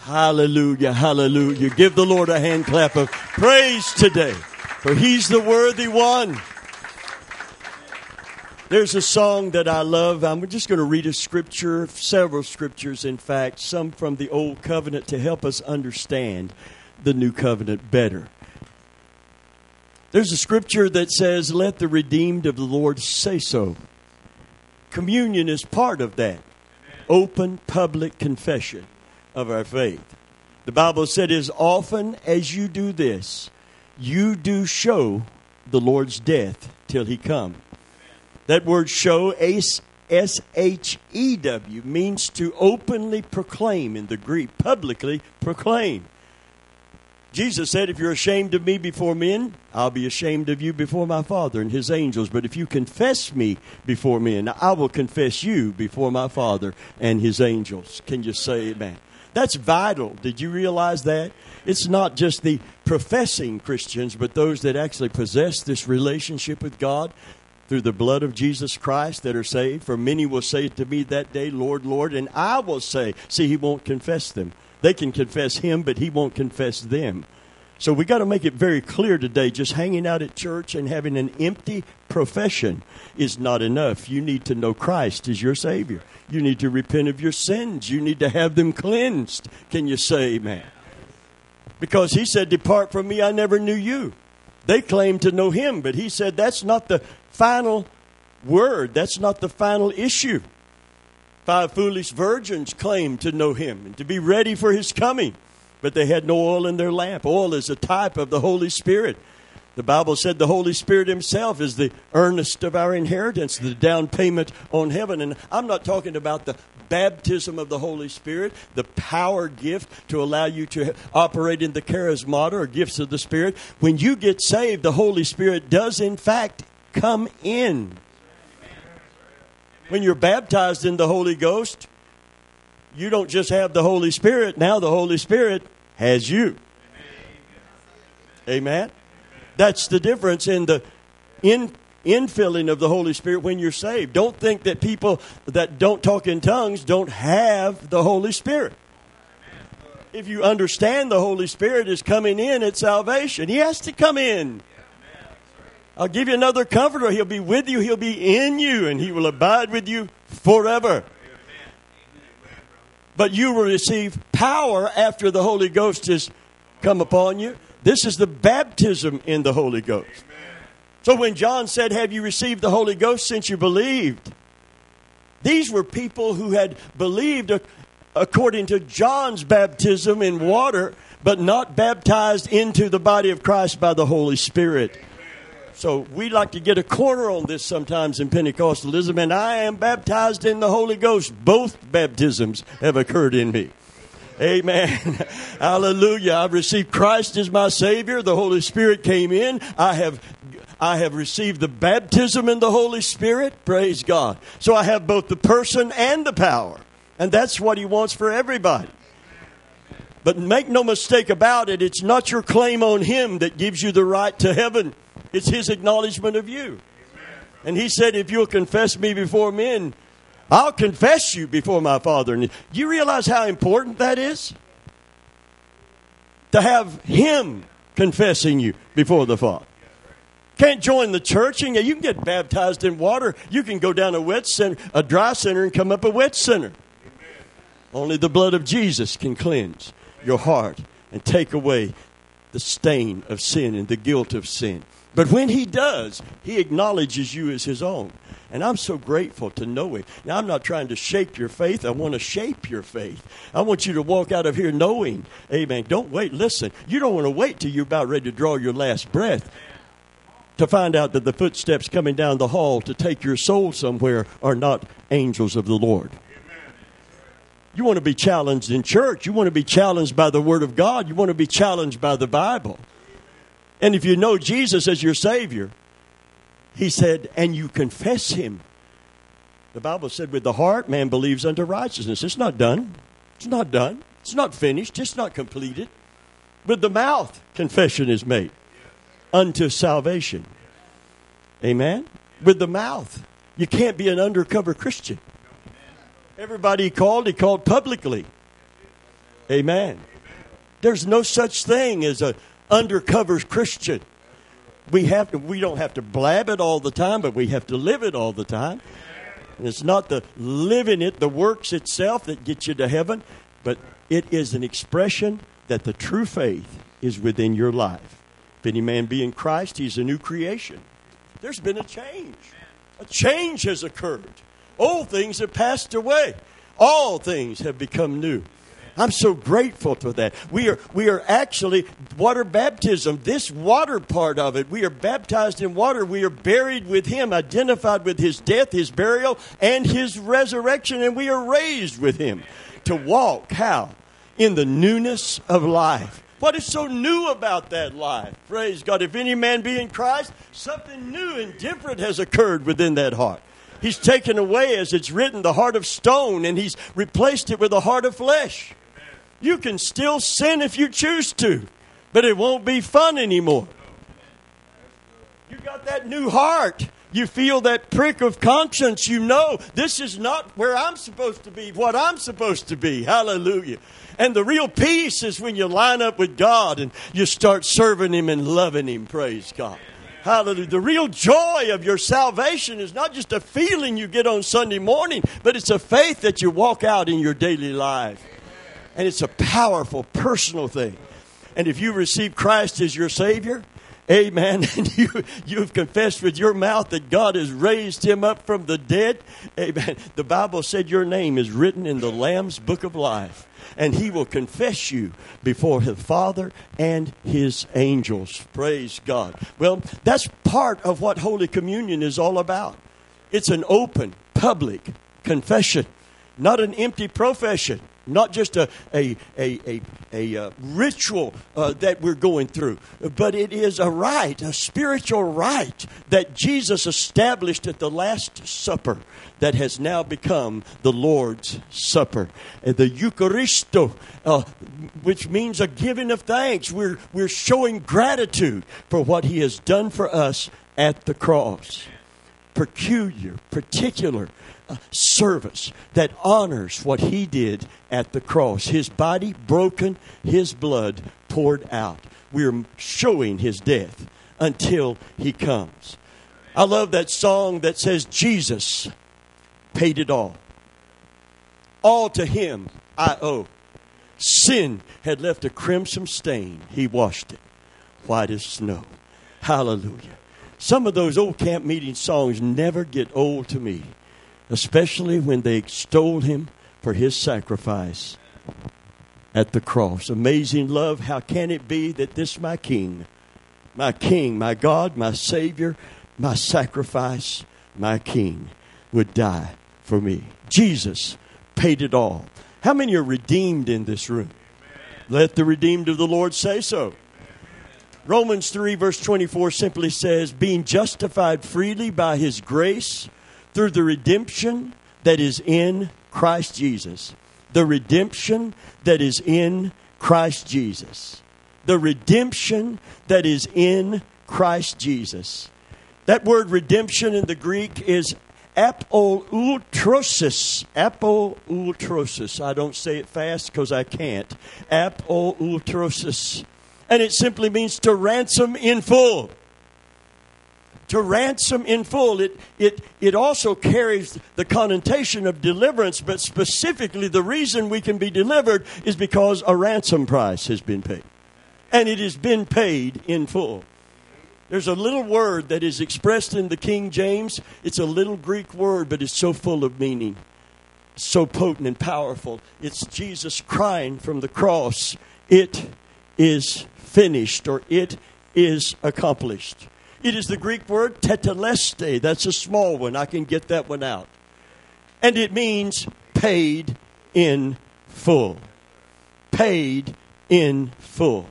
Hallelujah, hallelujah. Give the Lord a hand clap of praise today, for He's the worthy one. There's a song that I love. I'm just going to read a scripture, several scriptures, in fact, some from the Old Covenant to help us understand the New Covenant better. There's a scripture that says, "Let the redeemed of the Lord say so." Communion is part of that. Open, public confession of our faith. The Bible said, "As often as you do this, you do show the Lord's death till He come." That word "show," S-H-E-W, means to openly proclaim in the Greek, publicly proclaim. Jesus said, "If you're ashamed of me before men, I'll be ashamed of you before my Father and His angels. But if you confess me before men, I will confess you before my Father and His angels." Can you say amen? That's vital. Did you realize that? It's not just the professing Christians, but those that actually possess this relationship with God through the blood of Jesus Christ that are saved. "For many will say to me that day, Lord, Lord, and I will say," see, He won't confess them. They can confess Him, but He won't confess them. So we got to make it very clear today, just hanging out at church and having an empty profession is not enough. You need to know Christ as your Savior. You need to repent of your sins. You need to have them cleansed. Can you say amen? Because He said, "Depart from me, I never knew you." They claim to know Him, but He said that's not the final word. That's not the final issue. 5 foolish virgins claimed to know Him and to be ready for His coming, but they had no oil in their lamp. Oil is a type of the Holy Spirit. The Bible said the Holy Spirit Himself is the earnest of our inheritance, the down payment on heaven. And I'm not talking about the baptism of the Holy Spirit, the power gift to allow you to operate in the charismata or gifts of the Spirit. When you get saved, the Holy Spirit does in fact come in. When you're baptized in the Holy Ghost, you don't just have the Holy Spirit. Now the Holy Spirit has you. Amen? That's the difference in the infilling of the Holy Spirit when you're saved. Don't think that people that don't talk in tongues don't have the Holy Spirit. If you understand the Holy Spirit is coming in at salvation, He has to come in. I'll give you another comforter. He'll be with you. He'll be in you, and He will abide with you forever. But you will receive power after the Holy Ghost has come upon you. This is the baptism in the Holy Ghost. So when John said, "Have you received the Holy Ghost since you believed?" These were people who had believed according to John's baptism in water, but not baptized into the body of Christ by the Holy Spirit. So we like to get a corner on this sometimes in Pentecostalism, and I am baptized in the Holy Ghost. Both baptisms have occurred in me. Amen. Hallelujah. I've received Christ as my Savior. The Holy Spirit came in. I have received the baptism in the Holy Spirit. Praise God. So I have both the person and the power. And that's what He wants for everybody. But make no mistake about it, it's not your claim on Him that gives you the right to heaven. It's His acknowledgement of you. And He said, "If you'll confess me before men, I'll confess you before my Father." And do you realize how important that is? To have Him confessing you before the Father. Can't join the church, and you can get baptized in water. You can go down a dry center and come up a wet center. Only the blood of Jesus can cleanse your heart and take away the stain of sin and the guilt of sin. But when He does, He acknowledges you as His own. And I'm so grateful to know it. Now, I'm not trying to shake your faith. I want to shape your faith. I want you to walk out of here knowing, amen, don't wait. Listen, you don't want to wait till you're about ready to draw your last breath to find out that the footsteps coming down the hall to take your soul somewhere are not angels of the Lord. You want to be challenged in church. You want to be challenged by the Word of God. You want to be challenged by the Bible. And if you know Jesus as your Savior, He said, and you confess Him. The Bible said, with the heart, man believes unto righteousness. It's not done. It's not done. It's not finished. It's not completed. With the mouth, confession is made unto salvation. Amen? With the mouth. You can't be an undercover Christian. Everybody he called publicly. Amen. There's no such thing as an undercover Christian. We don't have to blab it all the time, but we have to live it all the time. And it's not the living it, the works itself that gets you to heaven, but it is an expression that the true faith is within your life. If any man be in Christ, he's a new creation. There's been a change. A change has occurred. Old things have passed away. All things have become new. I'm so grateful for that. We are actually water baptism. This water part of it, we are baptized in water. We are buried with Him, identified with His death, His burial, and His resurrection, and we are raised with Him to walk, how? In the newness of life. What is so new about that life? Praise God. If any man be in Christ, something new and different has occurred within that heart. He's taken away, as it's written, the heart of stone, and He's replaced it with a heart of flesh. You can still sin if you choose to, but it won't be fun anymore. You got that new heart. You feel that prick of conscience. You know this is not where I'm supposed to be, what I'm supposed to be. Hallelujah. And the real peace is when you line up with God and you start serving Him and loving Him. Praise God. Hallelujah. The real joy of your salvation is not just a feeling you get on Sunday morning, but it's a faith that you walk out in your daily life. And it's a powerful, personal thing. And if you receive Christ as your Savior, amen, and you've confessed with your mouth that God has raised Him up from the dead, amen, the Bible said your name is written in the Lamb's book of life. And He will confess you before His Father and His angels. Praise God. Well, that's part of what Holy Communion is all about. It's an open, public confession, not an empty profession. Not just a ritual that we're going through, but it is a rite, a spiritual rite that Jesus established at the Last Supper that has now become the Lord's Supper. The Eucharisto, which means a giving of thanks. We're showing gratitude for what He has done for us at the cross. Particular service that honors what He did at the cross. His body broken, His blood poured out. We're showing His death until He comes. I love that song that says, Jesus paid it all. All to Him I owe. Sin had left a crimson stain. He washed it white as snow. Hallelujah. Some of those old camp meeting songs never get old to me, especially when they extol Him for His sacrifice at the cross. Amazing love, how can it be that this my King, my God, my Savior, my sacrifice, my King, would die for me? Jesus paid it all. How many are redeemed in this room? Let the redeemed of the Lord say so. Romans 3 verse 24 simply says, being justified freely by His grace through the redemption that is in Christ Jesus. The redemption that is in Christ Jesus. The redemption that is in Christ Jesus. That word redemption in the Greek is apolutrosis. Apolutrosis. I don't say it fast because I can't. Apolutrosis. And it simply means to ransom in full. To ransom in full. It also carries the connotation of deliverance, but specifically the reason we can be delivered is because a ransom price has been paid. And it has been paid in full. There's a little word that is expressed in the King James. It's a little Greek word, but it's so full of meaning. So potent and powerful. It's Jesus crying from the cross, it is finished, or it is accomplished. It is the Greek word tetelestai. That's a small one. I can get that one out. And it means paid in full. Paid in full.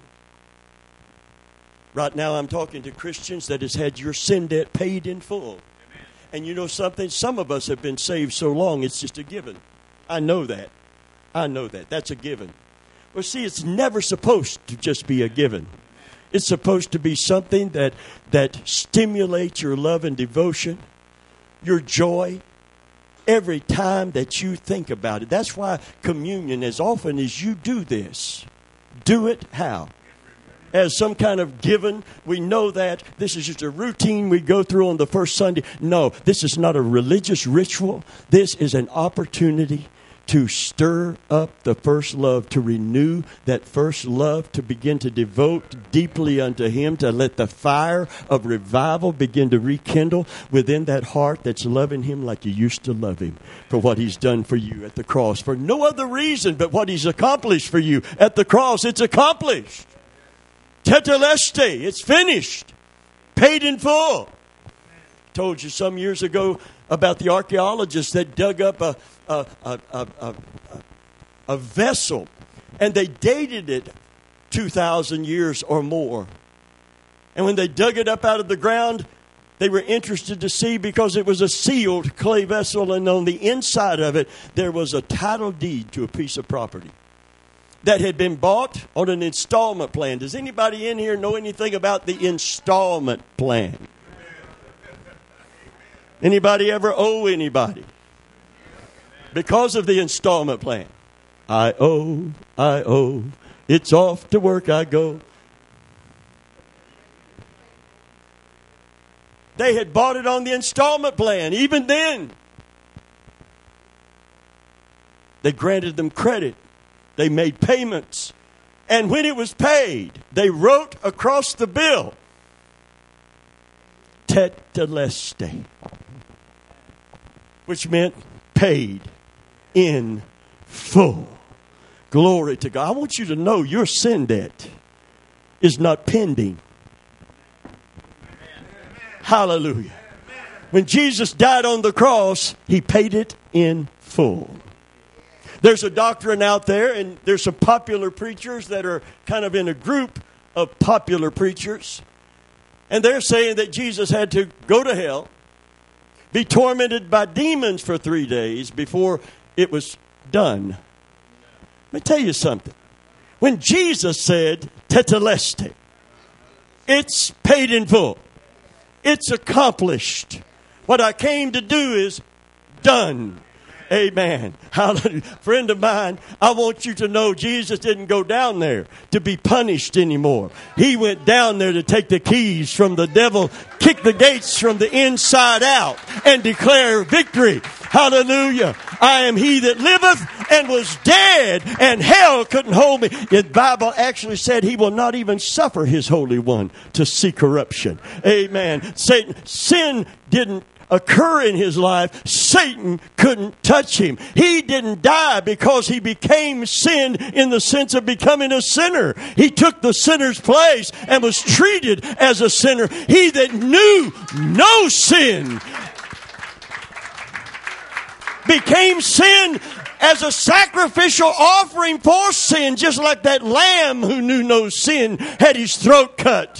Right now I'm talking to Christians that has had your sin debt paid in full. Amen. And you know something? Some of us have been saved so long it's just a given. I know that. That's a given. Well, see, it's never supposed to just be a given. It's supposed to be something that stimulates your love and devotion, your joy, every time that you think about it. That's why communion, as often as you do this, do it how? As some kind of given. We know that this is just a routine we go through on the first Sunday. No, this is not a religious ritual. This is an opportunity to stir up the first love, to renew that first love, to begin to devote deeply unto Him, to let the fire of revival begin to rekindle within that heart that's loving Him like you used to love Him for what He's done for you at the cross. For no other reason but what He's accomplished for you at the cross. It's accomplished. Tetelestai, it's finished. Paid in full. Told you some years ago about the archaeologists that dug up a vessel, and they dated it 2,000 years or more. And when they dug it up out of the ground, they were interested to see, because it was a sealed clay vessel, and on the inside of it there was a title deed to a piece of property that had been bought on an installment plan. Does anybody in here know anything about the installment plan? Anybody ever owe anybody because of the installment plan? I owe, it's off to work I go. They had bought it on the installment plan. Even then, they granted them credit. They made payments. And when it was paid, they wrote across the bill, Tetelestai, which meant paid in full. Glory to God. I want you to know your sin debt is not pending. Hallelujah. When Jesus died on the cross, He paid it in full. There's a doctrine out there, and there's some popular preachers that are kind of in a group of popular preachers. And they're saying that Jesus had to go to hell, be tormented by demons for 3 days before it was done. Let me tell you something. When Jesus said, Tetelestai, it's paid in full. It's accomplished. What I came to do is done. Amen. Hallelujah. Friend of mine, I want you to know Jesus didn't go down there to be punished anymore. He went down there to take the keys from the devil, kick the gates from the inside out, and declare victory. Hallelujah. I am He that liveth and was dead, and hell couldn't hold me. The Bible actually said He will not even suffer His Holy One to see corruption. Amen. Sin didn't occur in His life. Satan couldn't touch Him. He didn't die because He became sin in the sense of becoming a sinner. He took the sinner's place and was treated as a sinner. He that knew no sin became sin as a sacrificial offering for sin, just like that lamb who knew no sin had his throat cut.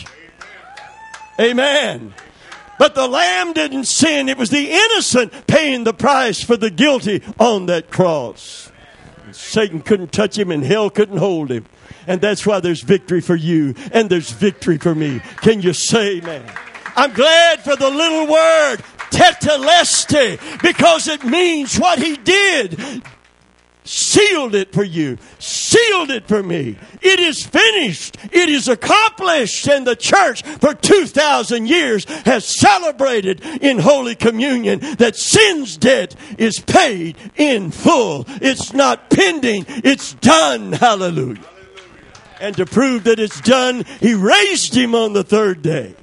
Amen. But the lamb didn't sin. It was the innocent paying the price for the guilty on that cross. And Satan couldn't touch him, and hell couldn't hold him. And that's why there's victory for you, and there's victory for me. Can you say amen? I'm glad for the little word, Tetelestai, because it means what He did. Sealed it for you. Sealed it for me. It is finished. It is accomplished. And the church for 2,000 years has celebrated in Holy Communion that sin's debt is paid in full. It's not pending. It's done. Hallelujah. And to prove that it's done, He raised Him on the third day.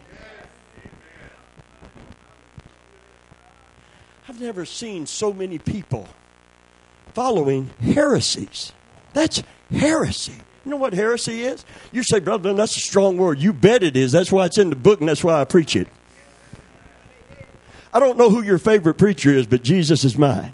I've never seen so many people following heresies. That's heresy. You know what heresy is? You say, brother, that's a strong word. You bet it is. That's why it's in the book, and that's why I preach it. I don't know who your favorite preacher is, but Jesus is mine.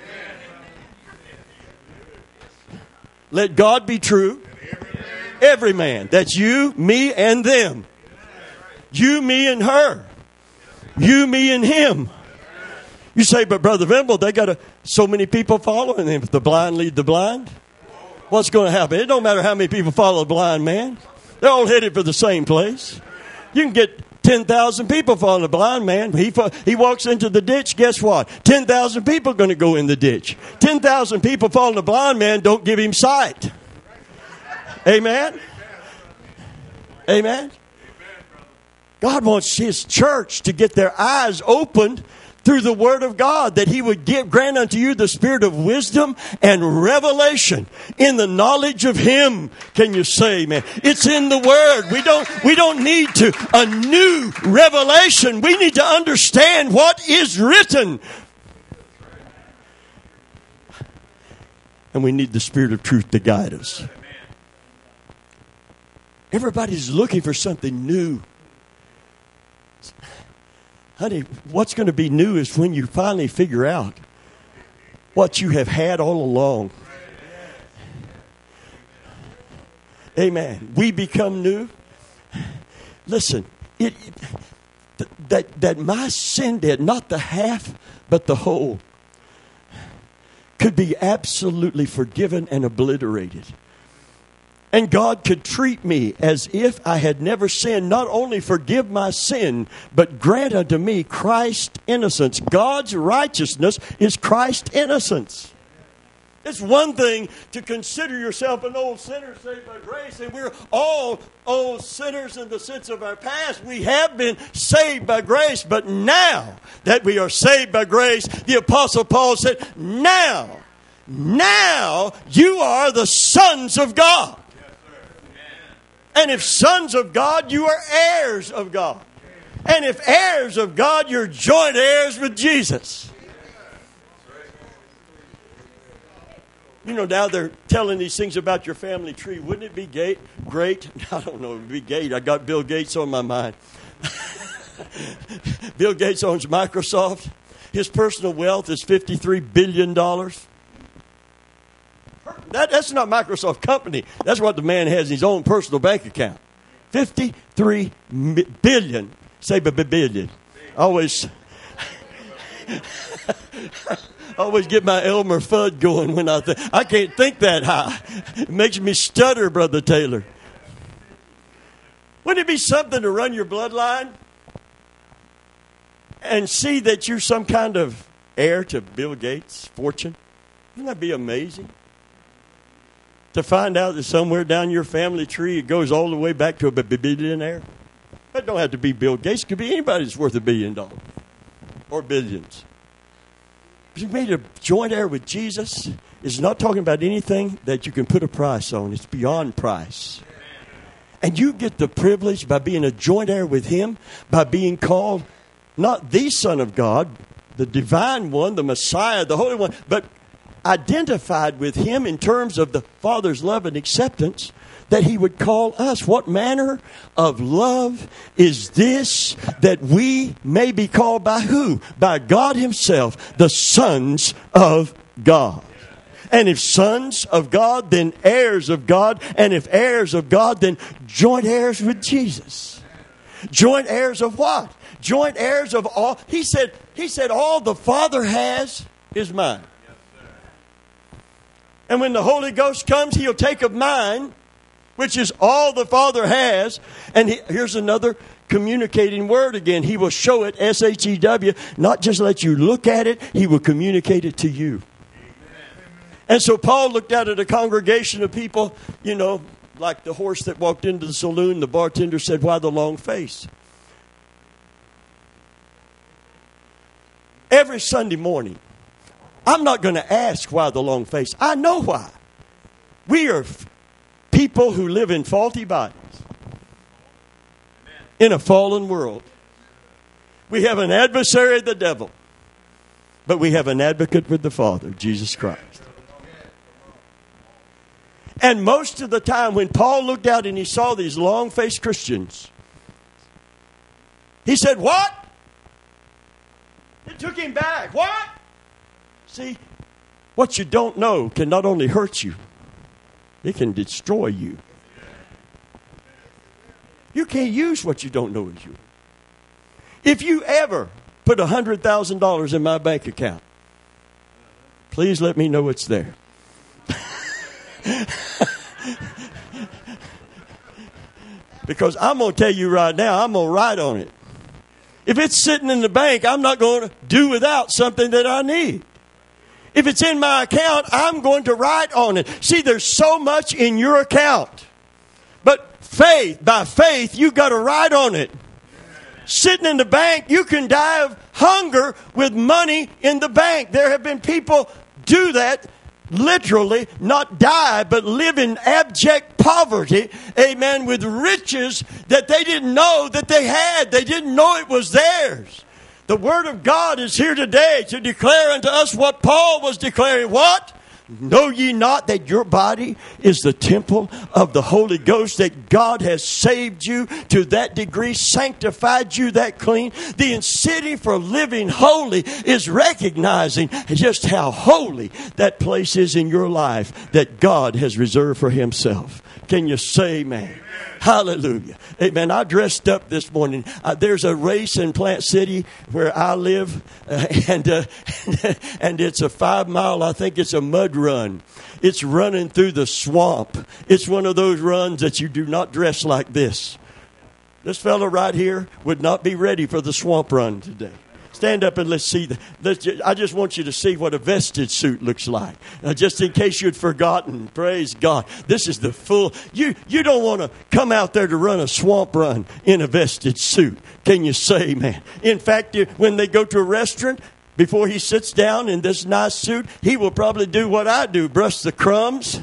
Let God be true. Every man. That's you, me, and them. You, me, and her. You, me, and him. You say, but Brother Venable, they got so many people following them. If the blind lead the blind, what's going to happen? It don't matter how many people follow a blind man. They're all headed for the same place. You can get 10,000 people follow the blind man. He walks into the ditch, guess what? 10,000 people are going to go in the ditch. 10,000 people follow the blind man, don't give him sight. Amen? Amen? God wants His church to get their eyes opened through the Word of God, that He would grant unto you the spirit of wisdom and revelation in the knowledge of Him. Can you say, man? It's in the Word. We don't need a new revelation. We need to understand what is written. And we need the Spirit of truth to guide us. Everybody's looking for something new. Honey, what's going to be new is when you finally figure out what you have had all along. Amen. We become new. Listen, that my sin debt, not the half, but the whole, could be absolutely forgiven and obliterated. And God could treat me as if I had never sinned, not only forgive my sin, but grant unto me Christ's innocence. God's righteousness is Christ's innocence. It's one thing to consider yourself an old sinner saved by grace, and we're all old sinners in the sense of our past. We have been saved by grace, but now that we are saved by grace, the Apostle Paul said, now you are the sons of God. And if sons of God, you are heirs of God. And if heirs of God, you're joint heirs with Jesus. You know, now they're telling these things about your family tree. Wouldn't it be great? I don't know. It would be great. I got Bill Gates on my mind. Bill Gates owns Microsoft. His personal wealth is $53 billion. That's not Microsoft company. That's what the man has in his own personal bank account. 53 billion. Say billion. Always get my Elmer Fudd going when I can't think that high. It makes me stutter, Brother Taylor. Wouldn't it be something to run your bloodline and see that you're some kind of heir to Bill Gates' fortune? Wouldn't that be amazing? To find out that somewhere down your family tree it goes all the way back to a billionaire. That don't have to be Bill Gates. It could be anybody that's worth $1 billion or billions. But you made a joint heir with Jesus. It's not talking about anything that you can put a price on. It's beyond price. And you get the privilege by being a joint heir with Him, by being called not the Son of God, the divine one, the Messiah, the Holy One, but identified with Him in terms of the Father's love and acceptance, that He would call us. What manner of love is this, that we may be called by who? By God Himself, the sons of God. And if sons of God, then heirs of God. And if heirs of God, then joint heirs with Jesus. Joint heirs of what? Joint heirs of all. He said, all the Father has is mine. And when the Holy Ghost comes, He'll take of mine, which is all the Father has. And here's another communicating word again. He will show it, S-H-E-W, not just let you look at it. He will communicate it to you. And so Paul looked out at a congregation of people, you know, like the horse that walked into the saloon. The bartender said, "Why the long face?" Every Sunday morning, I'm not going to ask why the long face. I know why. We are people who live in faulty bodies. In a fallen world. We have an adversary, the devil. But we have an advocate with the Father, Jesus Christ. And most of the time when Paul looked out and he saw these long-faced Christians, he said, "What?" It took him back. What? See, what you don't know can not only hurt you, it can destroy you. You can't use what you don't know as you. If you ever put $100,000 in my bank account, please let me know it's there. Because I'm going to tell you right now, I'm going to write on it. If it's sitting in the bank, I'm not going to do without something that I need. If it's in my account, I'm going to write on it. See, there's so much in your account. But by faith, you've got to write on it. Sitting in the bank, you can die of hunger with money in the bank. There have been people do that, literally, not die, but live in abject poverty, amen, with riches that they didn't know that they had. They didn't know it was theirs. The Word of God is here today to declare unto us what Paul was declaring. What? Know ye not that your body is the temple of the Holy Ghost, that God has saved you to that degree, sanctified you that clean? The incentive for living holy is recognizing just how holy that place is in your life that God has reserved for Himself. Can you say amen? Hallelujah. Amen. I dressed up this morning. There's a race in Plant City where I live, and it's a 5 mile, I think it's a mud run. It's running through the swamp. It's one of those runs that you do not dress like this. This fellow right here would not be ready for the swamp run today. Stand up and let's see. I just want you to see what a vested suit looks like. Just in case you'd forgotten. Praise God. This is the full. You don't want to come out there to run a swamp run in a vested suit. Can you say amen? In fact, when they go to a restaurant, before he sits down in this nice suit, he will probably do what I do. Brush the crumbs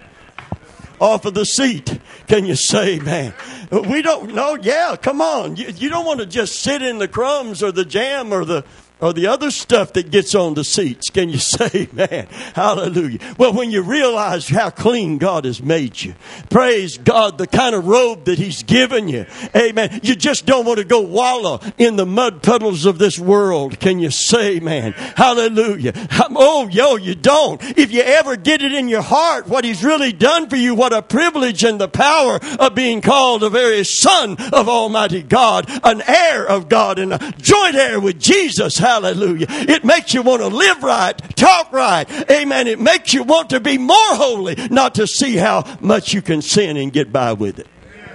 off of the seat. Can you say amen? We don't know. Yeah, come on. You don't want to just sit in the crumbs or the jam or the other stuff that gets on the seats. Can you say amen? Hallelujah. Well, when you realize how clean God has made you, praise God, the kind of robe that He's given you, amen, you just don't want to go wallow in the mud puddles of this world. Can you say amen? Hallelujah. Oh, you don't. If you ever get it in your heart what He's really done for you, what a privilege and the power of being called a very son of Almighty God, an heir of God, and a joint heir with Jesus. Hallelujah. It makes you want to live right, talk right. Amen. It makes you want to be more holy, not to see how much you can sin and get by with it.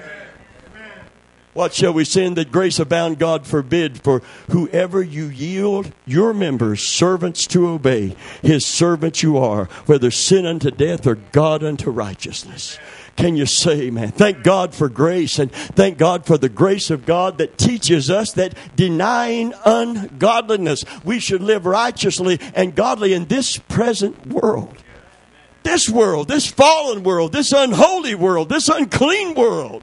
What shall we sin that grace abound? God forbid. For whoever you yield your members servants to obey, His servants you are, whether sin unto death or God unto righteousness. Can you say amen? Thank God for grace, and thank God for the grace of God that teaches us that denying ungodliness, we should live righteously and godly in this present world. This world, this fallen world, this unholy world, this unclean world.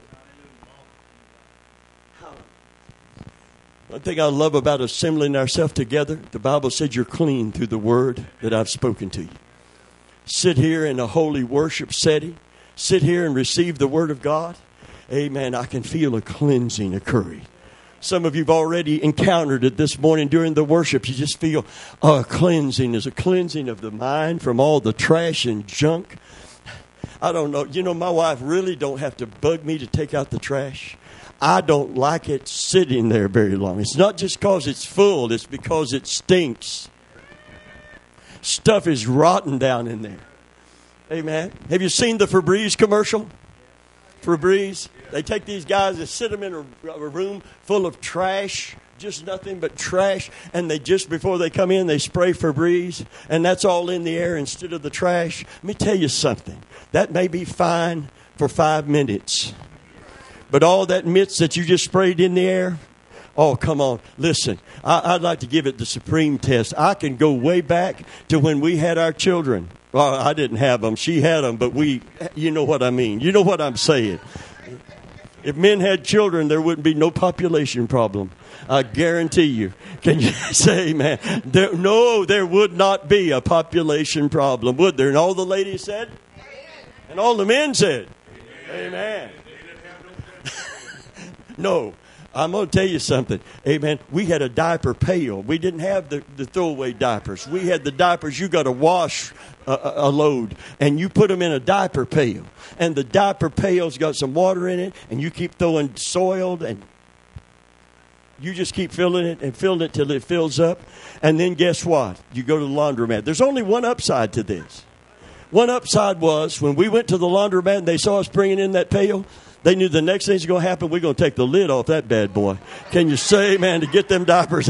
One thing I love about assembling ourselves together, the Bible said you're clean through the word that I've spoken to you. Sit here in a holy worship setting. Sit here and receive the Word of God. Amen. I can feel a cleansing occurring. Some of you have already encountered it this morning during the worship. You just feel a cleansing. There's a cleansing of the mind from all the trash and junk. I don't know. You know, my wife really don't have to bug me to take out the trash. I don't like it sitting there very long. It's not just because it's full. It's because it stinks. Stuff is rotten down in there. Amen. Have you seen the Febreze commercial? Febreze. They take these guys and sit them in a room full of trash, just nothing but trash, and they just before they come in, they spray Febreze, and that's all in the air instead of the trash. Let me tell you something. That may be fine for 5 minutes, but all that mitts that you just sprayed in the air, oh, come on. Listen, I'd like to give it the supreme test. I can go way back to when we had our children. Well, I didn't have them. She had them, but you know what I mean. You know what I'm saying. If men had children, there wouldn't be no population problem. I guarantee you. Can you say amen? There would not be a population problem, would there? And all the ladies said? And all the men said? Amen. No. I'm going to tell you something. Amen. We had a diaper pail. We didn't have the throwaway diapers. We had the diapers you got to wash a load, and you put them in a diaper pail. And the diaper pail's got some water in it, and you keep throwing soiled, and you just keep filling it till it fills up. And then guess what? You go to the laundromat. There's only one upside to this. One upside was when we went to the laundromat and they saw us bringing in that pail, They knew the next thing's going to happen, we're going to take the lid off that bad boy. Can you say, man, to get them diapers?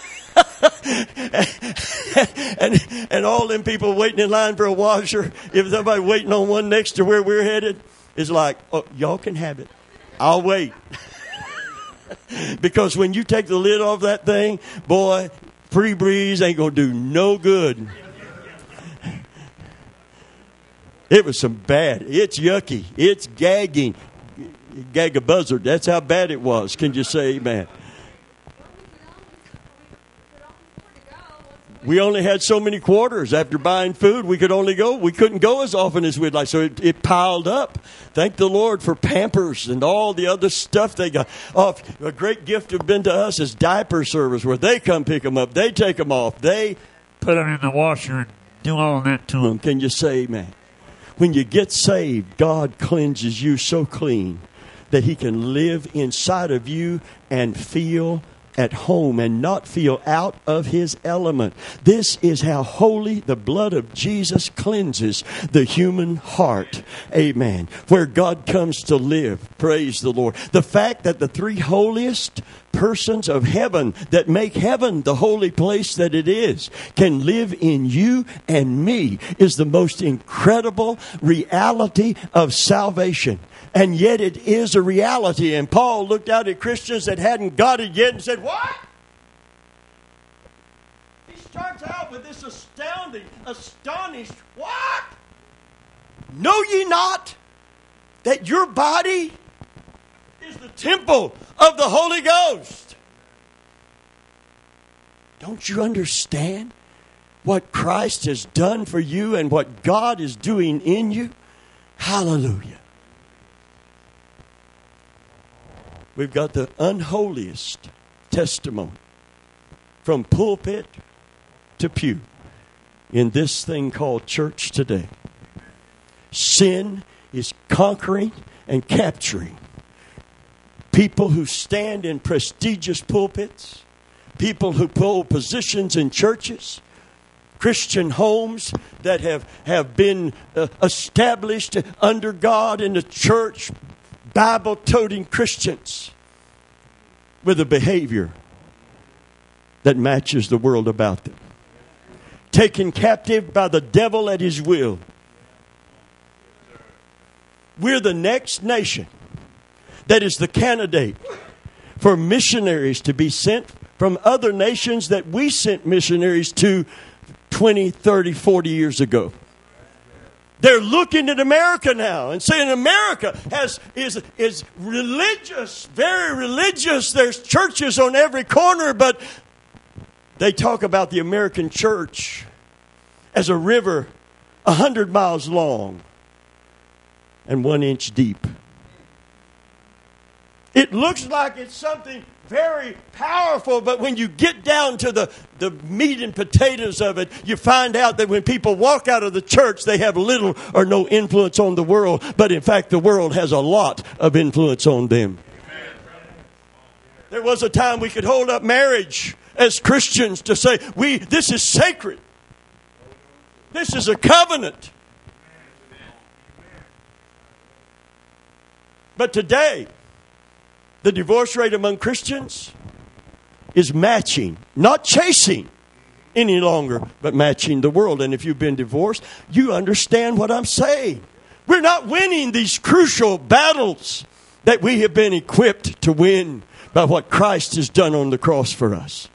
and all them people waiting in line for a washer, if somebody waiting on one next to where we're headed, is like, oh, y'all can have it. I'll wait. Because when you take the lid off that thing, boy, free breeze ain't going to do no good. It was some bad. It's yucky. It's gagging. Gag a buzzard. That's how bad it was. Can you say amen? We only had so many quarters after buying food. We couldn't go as often as we'd like. So it piled up. Thank the Lord for Pampers and all the other stuff they got. Oh, a great gift have been to us is diaper service, where they come pick them up. They take them off. They put them in the washer and do all that to them. Can you say amen? When you get saved, God cleanses you so clean that He can live inside of you and feel at home and not feel out of His element. This is how holy the blood of Jesus cleanses the human heart. Amen. Where God comes to live. Praise the Lord. The fact that the three holiest persons of heaven that make heaven the holy place that it is can live in you and me is the most incredible reality of salvation. And yet it is a reality. And Paul looked out at Christians that hadn't got it yet and said, what? He starts out with this astonished, what? Know ye not that your body is the temple of the Holy Ghost? Don't you understand what Christ has done for you and what God is doing in you? Hallelujah. We've got the unholiest testimony from pulpit to pew in this thing called church today. Sin is conquering and capturing people who stand in prestigious pulpits, people who hold positions in churches, Christian homes that have been established under God in the church, Bible-toting Christians with a behavior that matches the world about them. Taken captive by the devil at his will. We're the next nation that is the candidate for missionaries to be sent from other nations that we sent missionaries to 20, 30, 40 years ago. They're looking at America now and saying America is religious, very religious. There's churches on every corner, but they talk about the American church as a river 100 miles long and 1 inch deep. It looks like it's something very powerful, but when you get down to the meat and potatoes of it, you find out that when people walk out of the church, they have little or no influence on the world, but in fact the world has a lot of influence on them. There was a time we could hold up marriage as Christians to say, this is sacred. This is a covenant. But today, the divorce rate among Christians is matching, not chasing any longer, but matching the world. And if you've been divorced, you understand what I'm saying. We're not winning these crucial battles that we have been equipped to win by what Christ has done on the cross for us.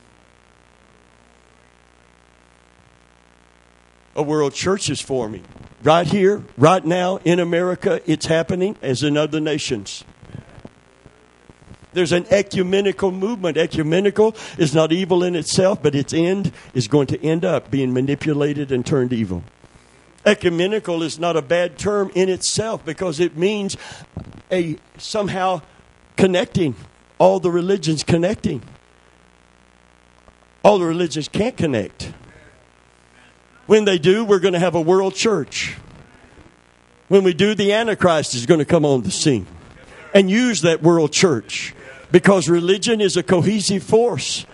A world church is forming. Right here, right now, in America, it's happening as in other nations. There's an ecumenical movement. Ecumenical is not evil in itself, but its end is going to end up being manipulated and turned evil. Ecumenical is not a bad term in itself because it means somehow connecting. All the religions connecting. All the religions can't connect. When they do, we're going to have a world church. When we do, the Antichrist is going to come on the scene and use that world church. Because religion is a cohesive force.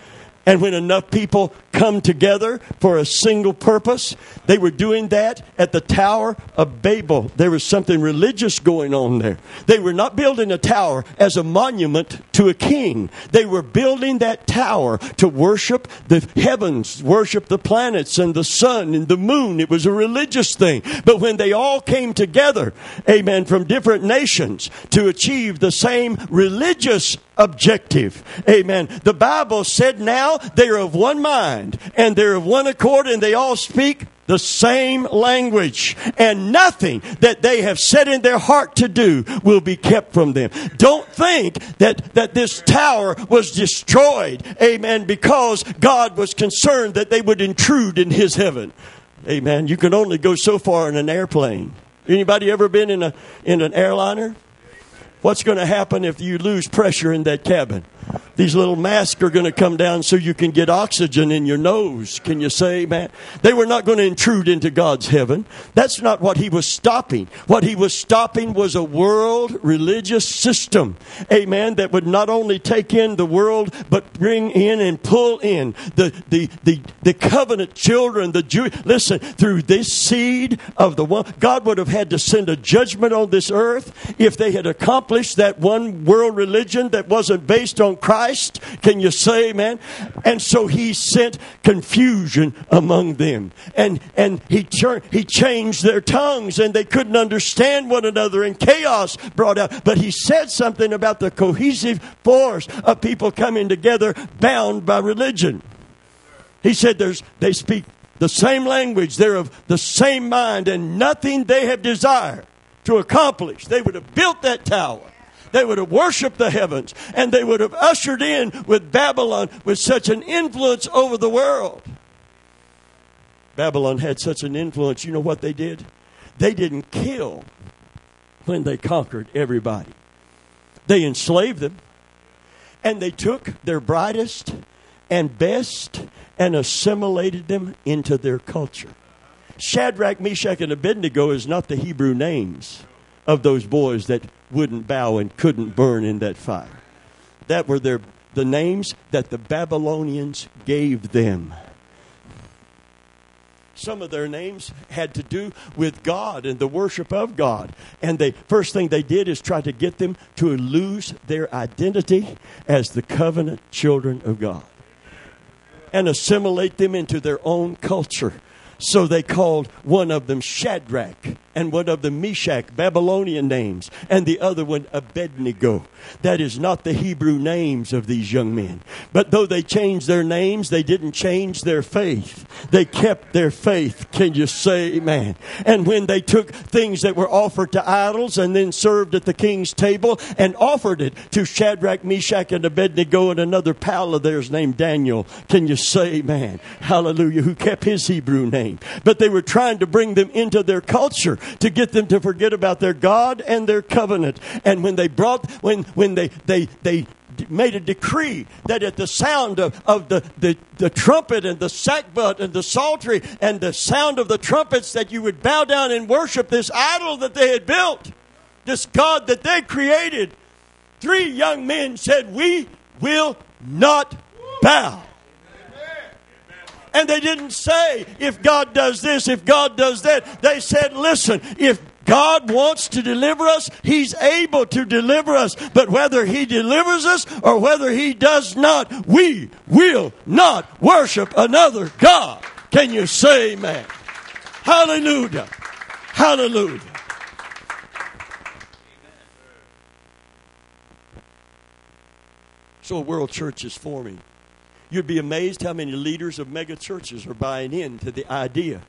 And when enough people come together for a single purpose, they were doing that at the Tower of Babel. There was something religious going on there. They were not building a tower as a monument to a king. They were building that tower to worship the heavens, worship the planets and the sun and the moon. It was a religious thing. But when they all came together, amen, from different nations to achieve the same religious objective, amen, the Bible said now they are of one mind and they're of one accord and they all speak the same language, and nothing that they have set in their heart to do will be kept from them. Don't think that this tower was destroyed, amen, because God was concerned that they would intrude in his heaven. Amen. You can only go so far in an airplane. Anybody ever been in an airliner? What's going to happen if you lose pressure in that cabin? These little masks are going to come down so you can get oxygen in your nose. Can you say, man? They were not going to intrude into God's heaven. That's not what he was stopping. What he was stopping was a world religious system, amen, that would not only take in the world, but bring in and pull in the covenant children, the Jew. Listen, through this seed of the one, God would have had to send a judgment on this earth if they had accomplished that one world religion that wasn't based on Christ. Can you say amen? And so he sent confusion among them. And he changed their tongues and they couldn't understand one another and chaos brought out. But he said something about the cohesive force of people coming together bound by religion. He said they speak the same language. They're of the same mind and nothing they have desired to accomplish. They would have built that tower. They would have worshipped the heavens, and they would have ushered in with Babylon with such an influence over the world. Babylon had such an influence. You know what they did? They didn't kill when they conquered everybody. They enslaved them, and they took their brightest and best and assimilated them into their culture. Shadrach, Meshach, and Abednego is not the Hebrew names of those boys that wouldn't bow and couldn't burn in that fire. That were the names that the Babylonians gave them. Some of their names had to do with God and the worship of God. And the first thing they did is try to get them to lose their identity as the covenant children of God and assimilate them into their own culture. So they called one of them Shadrach and one of them Meshach, Babylonian names, and the other one Abednego. That is not the Hebrew names of these young men. But though they changed their names, they didn't change their faith. They kept their faith. Can you say amen? And when they took things that were offered to idols and then served at the king's table and offered it to Shadrach, Meshach, and Abednego and another pal of theirs named Daniel, can you say amen? Hallelujah, who kept his Hebrew name. But they were trying to bring them into their culture to get them to forget about their God and their covenant. And when they made a decree that at the sound of the trumpet and the sackbut and the psaltery and the sound of the trumpets that you would bow down and worship this idol that they had built, this God that they created. 3 young men said, "We will not bow." And they didn't say, if God does this, if God does that. They said, listen, if God wants to deliver us, he's able to deliver us. But whether he delivers us or whether he does not, we will not worship another God. Can you say amen? Hallelujah. Hallelujah. So a world church is forming. You'd be amazed how many leaders of mega churches are buying into the idea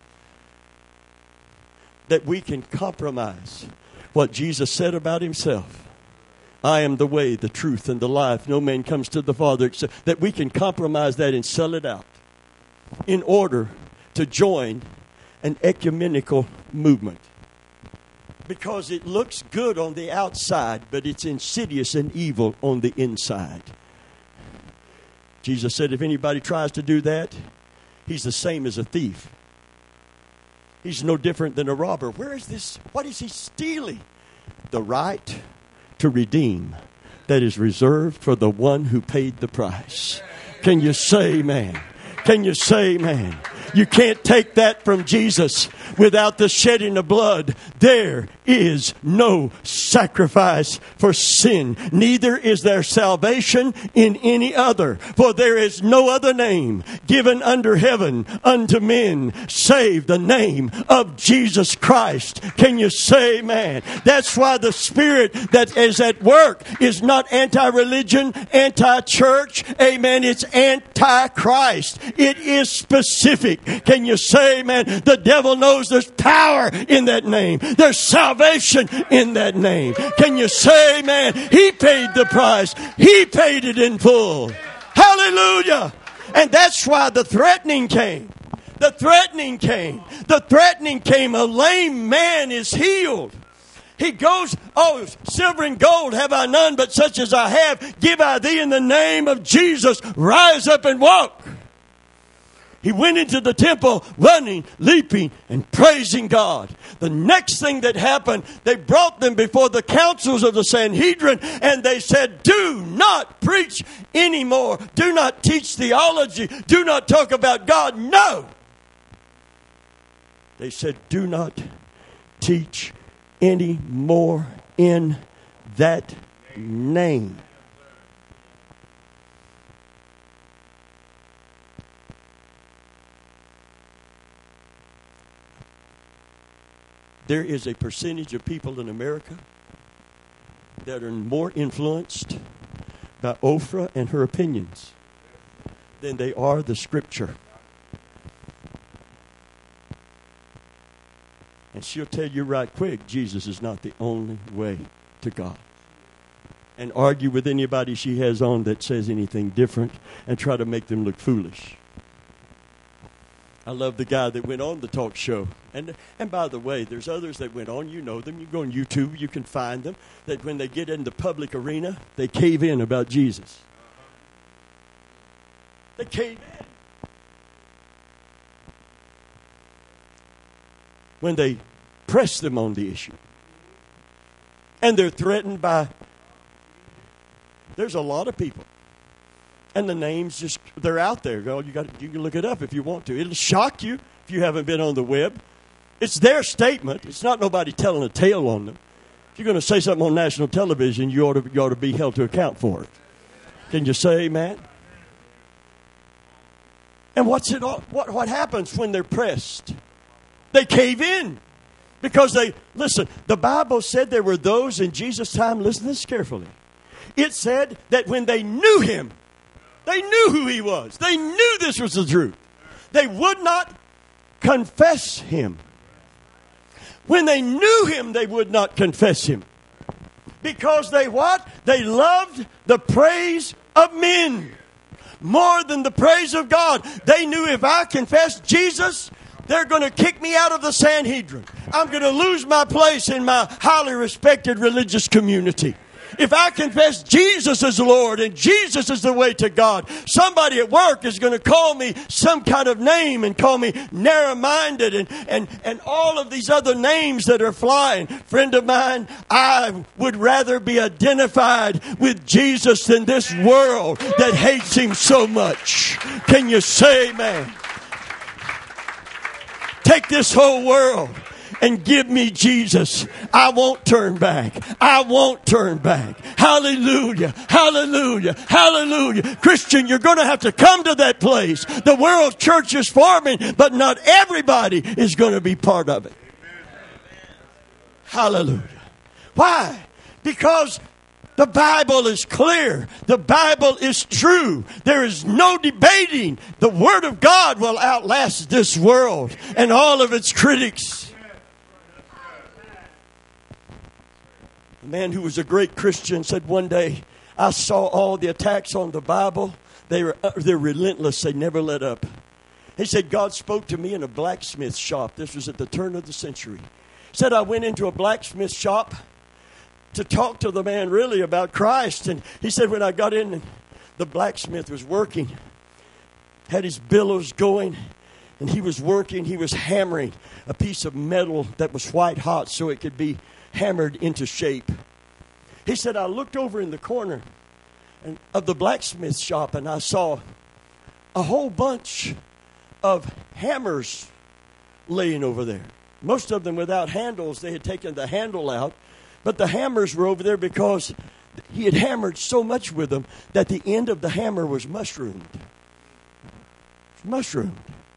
that we can compromise what Jesus said about himself. I am the way, the truth, and the life. No man comes to the Father except that we can compromise that and sell it out in order to join an ecumenical movement. Because it looks good on the outside, but it's insidious and evil on the inside. Jesus said if anybody tries to do that, he's the same as a thief. He's no different than a robber. Where is this? What is he stealing? The right to redeem that is reserved for the one who paid the price. Can you say amen? Can you say amen? You can't take that from Jesus without the shedding of blood. There is no sacrifice for sin. Neither is there salvation in any other. For there is no other name given under heaven unto men save the name of Jesus Christ. Can you say amen? That's why the spirit that is at work is not anti-religion, anti-church. Amen. It's anti-Christ. It is specific. Can you say amen? The devil knows there's power in that name. There's salvation in that name. Can you say amen? He paid the price. He paid it in full. Hallelujah. And that's why the threatening came. The threatening came. The threatening came. A lame man is healed. He goes, oh, silver and gold have I none, but such as I have, give I thee in the name of Jesus. Rise up and walk. He went into the temple running, leaping, and praising God. The next thing that happened, they brought them before the councils of the Sanhedrin, and they said, do not preach anymore. Do not teach theology. Do not talk about God. No. They said, do not teach anymore in that name. There is a percentage of people in America that are more influenced by Oprah and her opinions than they are the Scripture. And she'll tell you right quick, Jesus is not the only way to God. And argue with anybody she has on that says anything different and try to make them look foolish. I love the guy that went on the talk show. And by the way, there's others that went on. You know them. You go on YouTube. You can find them. That when they get in the public arena, they cave in about Jesus. They cave in. When they press them on the issue. And they're threatened by... There's a lot of people. And the names just, they're out there. You can look it up if you want to. It'll shock you if you haven't been on the web. It's their statement. It's not nobody telling a tale on them. If you're going to say something on national television, you ought to be held to account for it. Can you say amen? And what happens when they're pressed? They cave in. Because the Bible said there were those in Jesus' time, listen to this carefully. It said that when they knew him, they knew who he was. They knew this was the truth. They would not confess him. When they knew him, they would not confess him. Because they what? They loved the praise of men more than the praise of God. They knew if I confess Jesus, they're going to kick me out of the Sanhedrin. I'm going to lose my place in my highly respected religious community. If I confess Jesus as Lord and Jesus is the way to God, somebody at work is going to call me some kind of name and call me narrow-minded and all of these other names that are flying. Friend of mine, I would rather be identified with Jesus than this world that hates him so much. Can you say amen? Take this whole world and give me Jesus. I won't turn back. I won't turn back. Hallelujah. Hallelujah. Hallelujah. Christian, you're going to have to come to that place. The world church is forming, but not everybody is going to be part of it. Hallelujah. Why? Because the Bible is clear. The Bible is true. There is no debating. The Word of God will outlast this world and all of its critics. A man who was a great Christian said one day, I saw all the attacks on the Bible. They're relentless. They never let up. He said, God spoke to me in a blacksmith shop. This was at the turn of the century. He said, I went into a blacksmith shop to talk to the man really about Christ. And he said, when I got in, the blacksmith was working, had his billows going, and he was working. He was hammering a piece of metal that was white hot so it could be hammered into shape. He said, I looked over in the corner of the blacksmith shop and I saw a whole bunch of hammers laying over there. Most of them without handles. They had taken the handle out. But the hammers were over there because he had hammered so much with them that the end of the hammer was mushroomed. Mushroomed.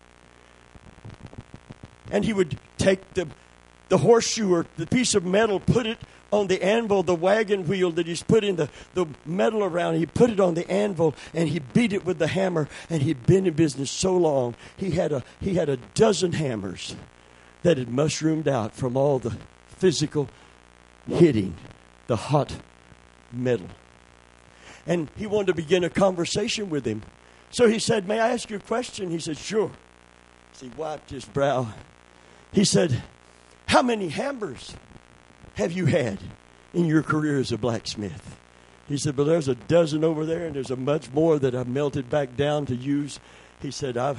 And he would take the horseshoe or the piece of metal, put it on the anvil, the wagon wheel that he's putting the metal around. He put it on the anvil and he beat it with the hammer. And he'd been in business so long, he had a dozen hammers that had mushroomed out from all the physical hitting the hot metal. And he wanted to begin a conversation with him. So he said, "May I ask you a question?" He said, "Sure." So he wiped his brow. He said, "How many hammers have you had in your career as a blacksmith?" He said, "Well, there's a dozen over there, and there's a much more that I've melted back down to use." He said, I've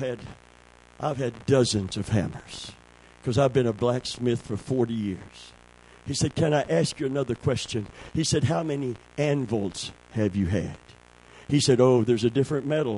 had dozens of hammers because I've been a blacksmith for 40 years. He said, "Can I ask you another question?" He said, "How many anvils have you had?" He said, "Oh, there's a different metal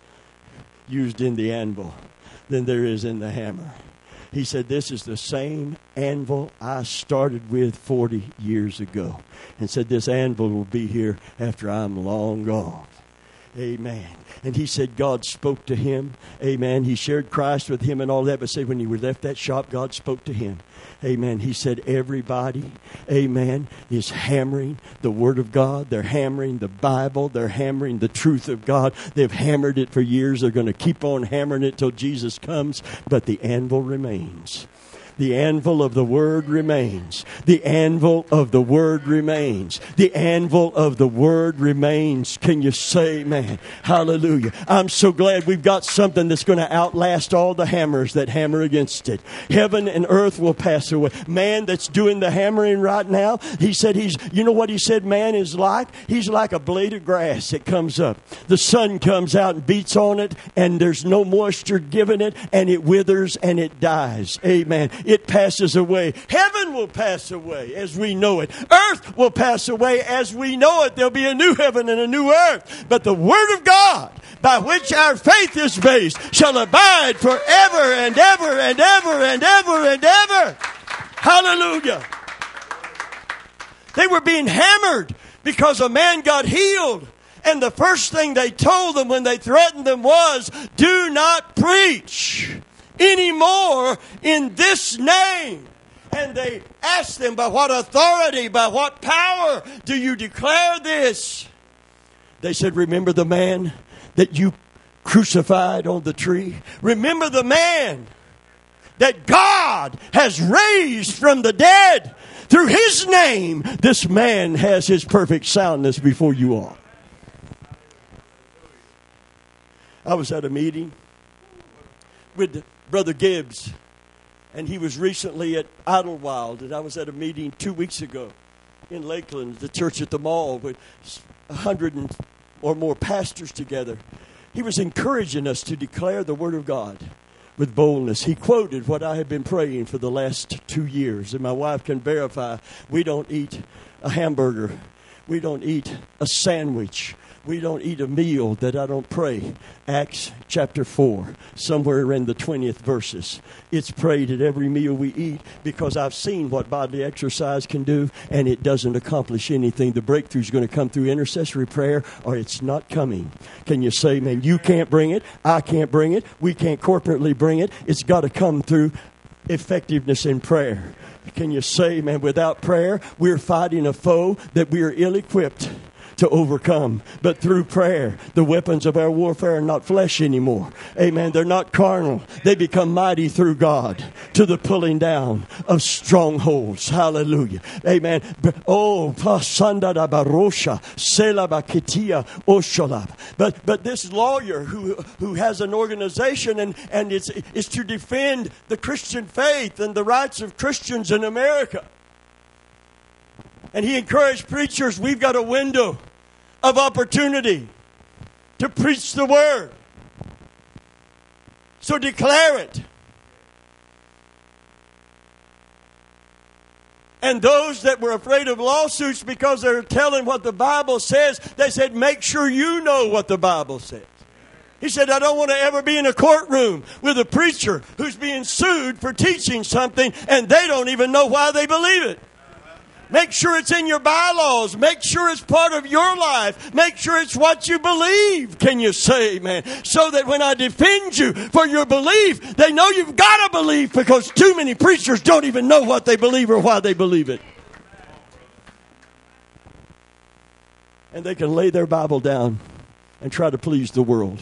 used in the anvil than there is in the hammer." He said, "This is the same anvil I started with 40 years ago." And said, "This anvil will be here after I'm long gone." Amen. And he said God spoke to him. Amen. He shared Christ with him and all that. But say when he left that shop, God spoke to him. Amen. He said everybody, amen, is hammering the Word of God. They're hammering the Bible. They're hammering the truth of God. They've hammered it for years. They're going to keep on hammering it till Jesus comes. But the anvil remains. The anvil of the Word remains. The anvil of the Word remains. The anvil of the Word remains. Can you say amen? Hallelujah. I'm so glad we've got something that's going to outlast all the hammers that hammer against it. Heaven and earth will pass away. Man that's doing the hammering right now, he said you know what he said man is like? He's like a blade of grass that comes up. The sun comes out and beats on it, and there's no moisture given it, and it withers and it dies. Amen. It passes away. Heaven will pass away as we know it. Earth will pass away as we know it. There'll be a new heaven and a new earth. But the Word of God, by which our faith is based, shall abide forever and ever and ever and ever and ever. Hallelujah. They were being hammered because a man got healed. And the first thing they told them when they threatened them was, "Do not preach anymore in this name." And they asked them, "By what authority, by what power do you declare this?" They said, "Remember the man that you crucified on the tree? Remember the man that God has raised from the dead. Through his name, this man has his perfect soundness before you all." I was at a meeting with Brother Gibbs, and he was recently at Idlewild, and I was at a meeting 2 weeks ago in Lakeland, the church at the mall, with 100 or more pastors together. He was encouraging us to declare the Word of God with boldness. He quoted what I had been praying for the last 2 years, and my wife can verify. We don't eat a hamburger. We don't eat a sandwich. We don't eat a meal that I don't pray. Acts chapter 4, somewhere in the 20th verses. It's prayed at every meal we eat because I've seen what bodily exercise can do, and it doesn't accomplish anything. The breakthrough is going to come through intercessory prayer, or it's not coming. Can you say, man, you can't bring it, I can't bring it, we can't corporately bring it. It's got to come through effectiveness in prayer. Can you say, man, without prayer, we're fighting a foe that we are ill-equipped to overcome. But through prayer, the weapons of our warfare are not flesh anymore. Amen. They're not carnal. They become mighty through God to the pulling down of strongholds. Hallelujah. Amen. Oh, but this lawyer who has an organization and it's to defend the Christian faith and the rights of Christians in America. And he encouraged preachers, we've got a window of opportunity to preach the Word. So declare it. And those that were afraid of lawsuits because they're telling what the Bible says, they said, make sure you know what the Bible says. He said, I don't want to ever be in a courtroom with a preacher who's being sued for teaching something and they don't even know why they believe it. Make sure it's in your bylaws. Make sure it's part of your life. Make sure it's what you believe. Can you say, man? So that when I defend you for your belief, they know you've got a belief, because too many preachers don't even know what they believe or why they believe it. And they can lay their Bible down and try to please the world.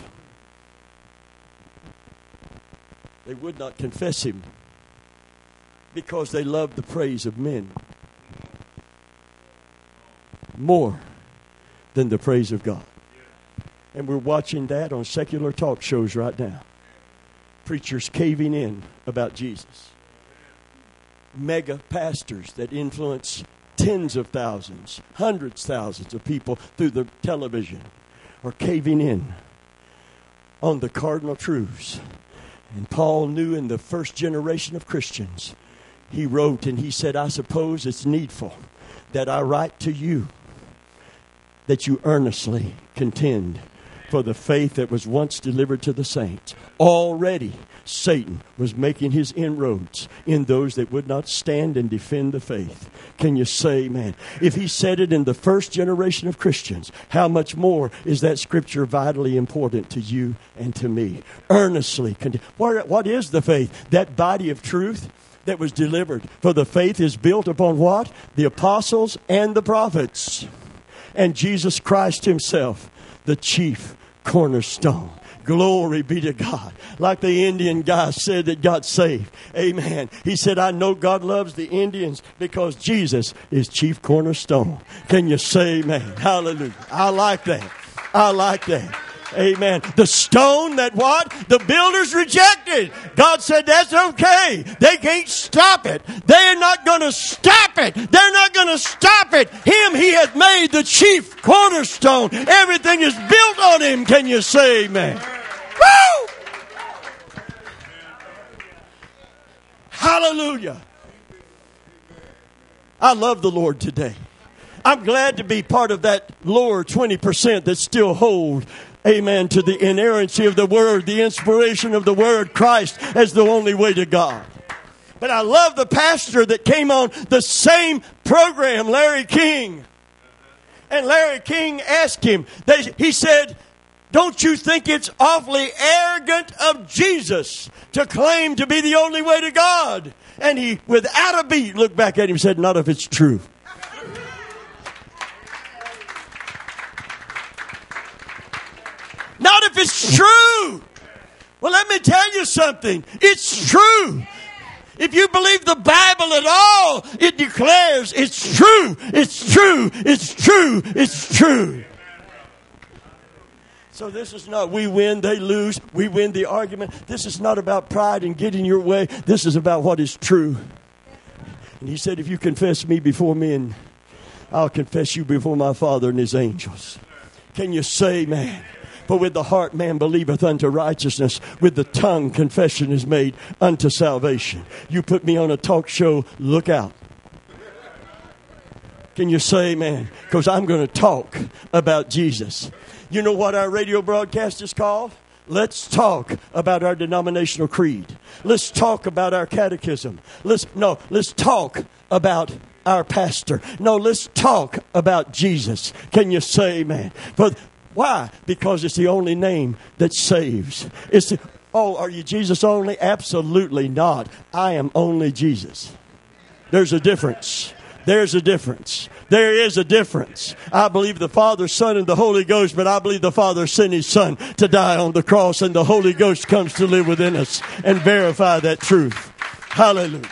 They would not confess him because they loved the praise of men more than the praise of God. And we're watching that on secular talk shows right now. Preachers caving in about Jesus. Mega pastors that influence tens of thousands, hundreds of thousands of people through the television are caving in on the cardinal truths. And Paul knew in the first generation of Christians, he wrote and he said, I suppose it's needful that I write to you that you earnestly contend for the faith that was once delivered to the saints. Already Satan was making his inroads in those that would not stand and defend the faith. Can you say, man? If he said it in the first generation of Christians, how much more is that scripture vitally important to you and to me? Earnestly contend. What is the faith? That body of truth that was delivered. For the faith is built upon what? The apostles and the prophets. And Jesus Christ himself, the chief cornerstone. Glory be to God. Like the Indian guy said that got saved. Amen. He said, I know God loves the Indians because Jesus is chief cornerstone. Can you say amen? Hallelujah. I like that. I like that. Amen. The stone that what? The builders rejected. God said that's okay. They can't stop it. They're not going to stop it. They're not going to stop it. Him he hath made the chief cornerstone. Everything is built on him. Can you say amen? Woo! Hallelujah. I love the Lord today. I'm glad to be part of that lower 20% that still hold, amen, to the inerrancy of the Word, the inspiration of the Word, Christ as the only way to God. But I love the pastor that came on the same program, Larry King. And Larry King asked him, he said, don't you think it's awfully arrogant of Jesus to claim to be the only way to God? And he, without a beat, looked back at him and said, not if it's true. Not if it's true. Well, let me tell you something. It's true. If you believe the Bible at all, it declares it's true. It's true. It's true. It's true. So this is not we win, they lose, we win the argument. This is not about pride and getting your way. This is about what is true. And he said, if you confess me before men, I'll confess you before my Father and his angels. Can you say, man? For with the heart man believeth unto righteousness, with the tongue confession is made unto salvation. You put me on a talk show, look out. Can you say amen? Because I'm going to talk about Jesus. You know what our radio broadcast is called? Let's talk about our denominational creed. Let's talk about our catechism. Let's talk about our pastor. No, let's talk about Jesus. Can you say amen? But why? Because it's the only name that saves. Are you Jesus only? Absolutely not. I am only Jesus. There's a difference. There's a difference. There is a difference. I believe the Father, Son, and the Holy Ghost, but I believe the Father sent his Son to die on the cross, and the Holy Ghost comes to live within us and verify that truth. Hallelujah.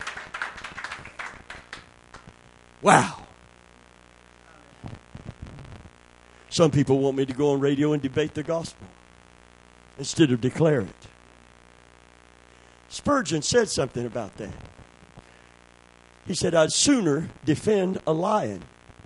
Wow. Some people want me to go on radio and debate the gospel instead of declare it. Spurgeon said something about that. He said, I'd sooner defend a lion.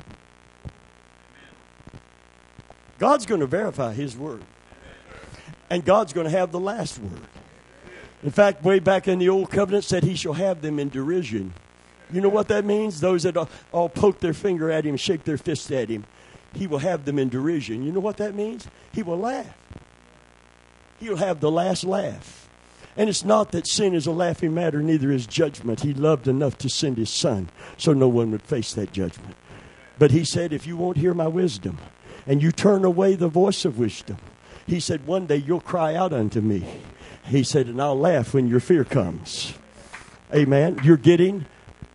God's going to verify his word. And God's going to have the last word. In fact, way back in the Old Covenant said he shall have them in derision. You know what that means? Those that all poke their finger at him, shake their fist at him. He will have them in derision. You know what that means? He will laugh. He'll have the last laugh. And it's not that sin is a laughing matter, neither is judgment. He loved enough to send his son so no one would face that judgment. But he said, if you won't hear my wisdom and you turn away the voice of wisdom, he said, one day you'll cry out unto me. He said, and I'll laugh when your fear comes. Amen. You're getting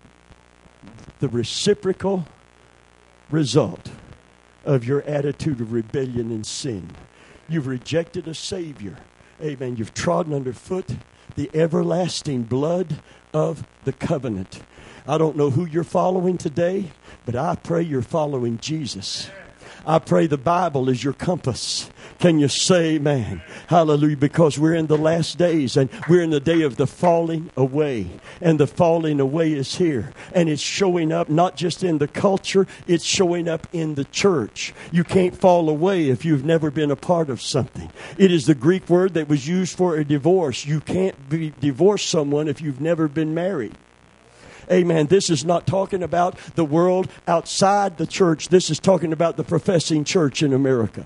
the reciprocal result of your attitude of rebellion and sin. You've rejected a Savior. Amen. You've trodden underfoot the everlasting blood of the covenant. I don't know who you're following today, but I pray you're following Jesus. I pray the Bible is your compass. Can you say amen? Hallelujah. Because we're in the last days and we're in the day of the falling away. And the falling away is here. And it's showing up not just in the culture, it's showing up in the church. You can't fall away if you've never been a part of something. It is the Greek word that was used for a divorce. You can't divorce someone if you've never been married. Amen. This is not talking about the world outside the church. This is talking about the professing church in America.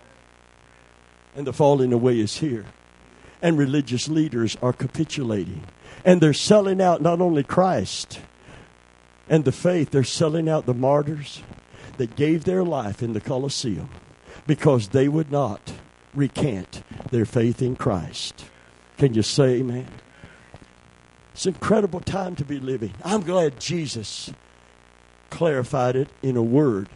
And the falling away is here. And religious leaders are capitulating. And they're selling out not only Christ and the faith, they're selling out the martyrs that gave their life in the Colosseum because they would not recant their faith in Christ. Can you say amen? It's an incredible time to be living. I'm glad Jesus clarified it in a word.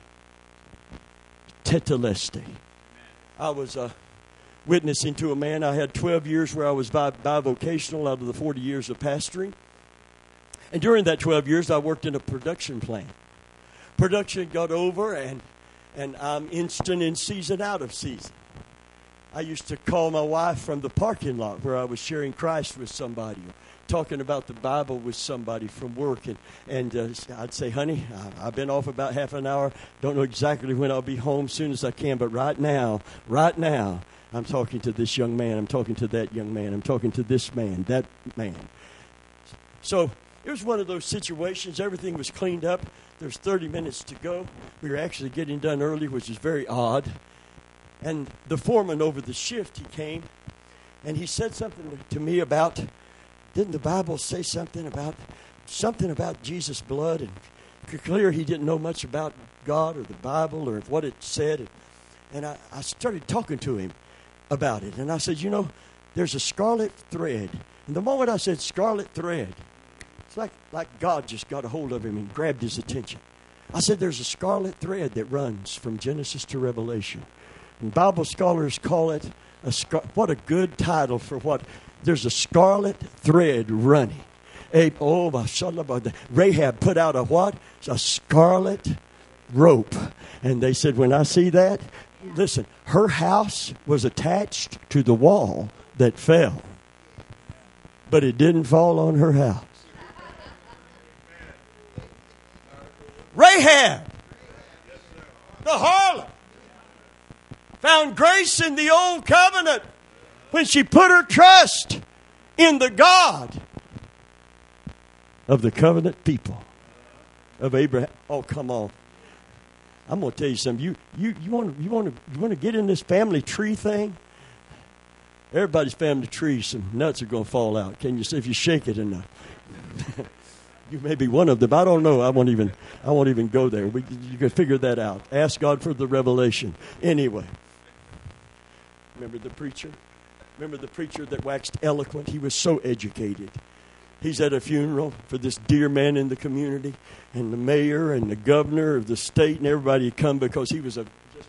Tetelestai. I was witnessing to a man. I had 12 years where I was bivocational out of the 40 years of pastoring. And during that 12 years, I worked in a production plant. Production got over, and I'm instant in season, out of season. I used to call my wife from the parking lot where I was sharing Christ with somebody, talking about the Bible with somebody from work. And I'd say, honey, I've been off about half an hour. Don't know exactly when I'll be home, soon as I can. But right now, I'm talking to this young man. I'm talking to that young man. I'm talking to this man, that man. So it was one of those situations. Everything was cleaned up. There's 30 minutes to go. We were actually getting done early, which is very odd. And the foreman over the shift, he came, and he said something to me about, didn't the Bible say something about Jesus' blood? And clear he didn't know much about God or the Bible or what it said. And I started talking to him about it. And I said, there's a scarlet thread. And the moment I said scarlet thread, it's like God just got a hold of him and grabbed his attention. I said, there's a scarlet thread that runs from Genesis to Revelation. And Bible scholars call it, what a good title for what, there's a scarlet thread running. Rahab put out a what? A scarlet rope. And they said, when I see that, listen, her house was attached to the wall that fell. But it didn't fall on her house. Rahab, the harlot, found grace in the old covenant when she put her trust in the God of the covenant people of Abraham. Oh, come on. I'm going to tell you something. You want to get in this family tree thing? Everybody's family tree, some nuts are going to fall out. Can you see if you shake it enough? You may be one of them. I don't know. I won't even go there. You can figure that out. Ask God for the revelation. Anyway, remember the preacher? Remember the preacher that waxed eloquent? He was so educated. He's at a funeral for this dear man in the community, and the mayor and the governor of the state and everybody had come because he was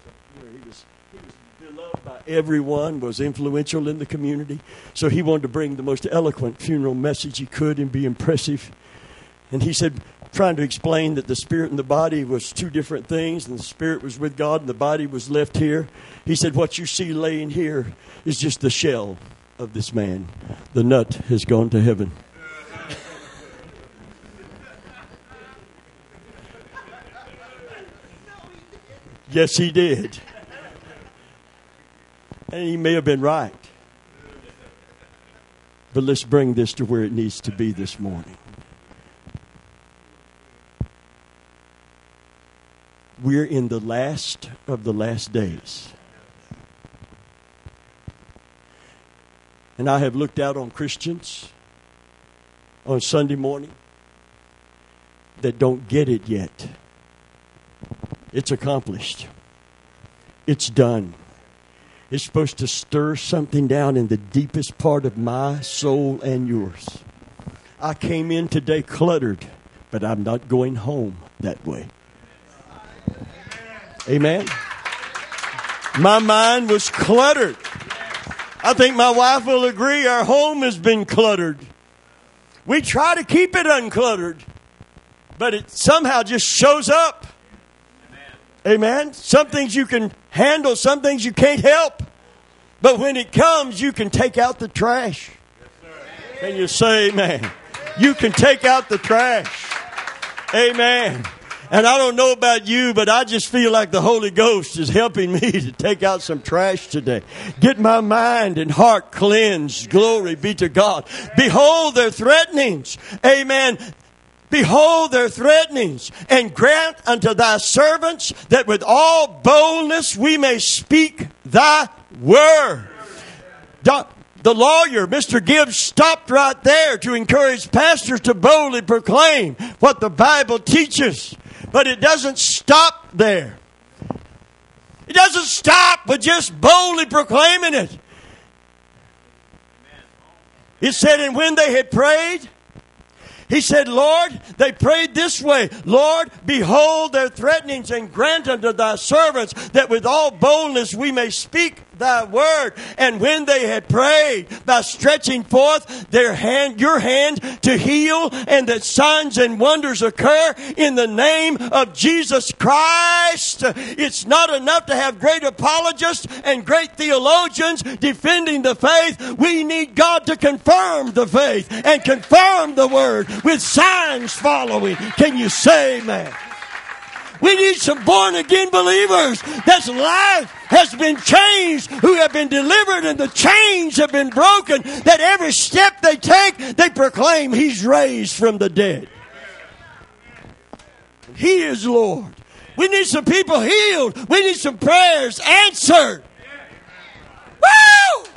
beloved by everyone, was influential in the community. So he wanted to bring the most eloquent funeral message he could and be impressive. And he said, trying to explain that the spirit and the body was two different things, and the spirit was with God and the body was left here. He said, what you see laying here is just the shell of this man. The nut has gone to heaven. Yes, he did. And he may have been right. But let's bring this to where it needs to be this morning. We're in the last of the last days. And I have looked out on Christians on Sunday morning that don't get it yet. It's accomplished. It's done. It's supposed to stir something down in the deepest part of my soul and yours. I came in today cluttered, but I'm not going home that way. Amen. My mind was cluttered. I think my wife will agree our home has been cluttered. We try to keep it uncluttered, but it somehow just shows up. Amen. Some things you can handle, some things you can't help. But when it comes, you can take out the trash. Can you say amen? You can take out the trash. Amen. And I don't know about you, but I just feel like the Holy Ghost is helping me to take out some trash today. Get my mind and heart cleansed. Glory be to God. Behold their threatenings. Amen. Behold their threatenings, and grant unto thy servants that with all boldness we may speak thy word. The lawyer, Mr. Gibbs, stopped right there to encourage pastors to boldly proclaim what the Bible teaches. But it doesn't stop there. It doesn't stop with just boldly proclaiming it. It said, and when they had prayed, he said, Lord, they prayed this way. Lord, behold their threatenings, and grant unto thy servants that with all boldness we may speak thy word. And when they had prayed by stretching forth their hand, your hand to heal, and that signs and wonders occur in the name of Jesus Christ. It's not enough to have great apologists and great theologians defending the faith. We need God to confirm the faith and confirm the word with signs following. Can you say amen? We need some born-again believers that's life has been changed, who have been delivered and the chains have been broken, that every step they take, they proclaim He's raised from the dead. He is Lord. We need some people healed. We need some prayers answered. Woo!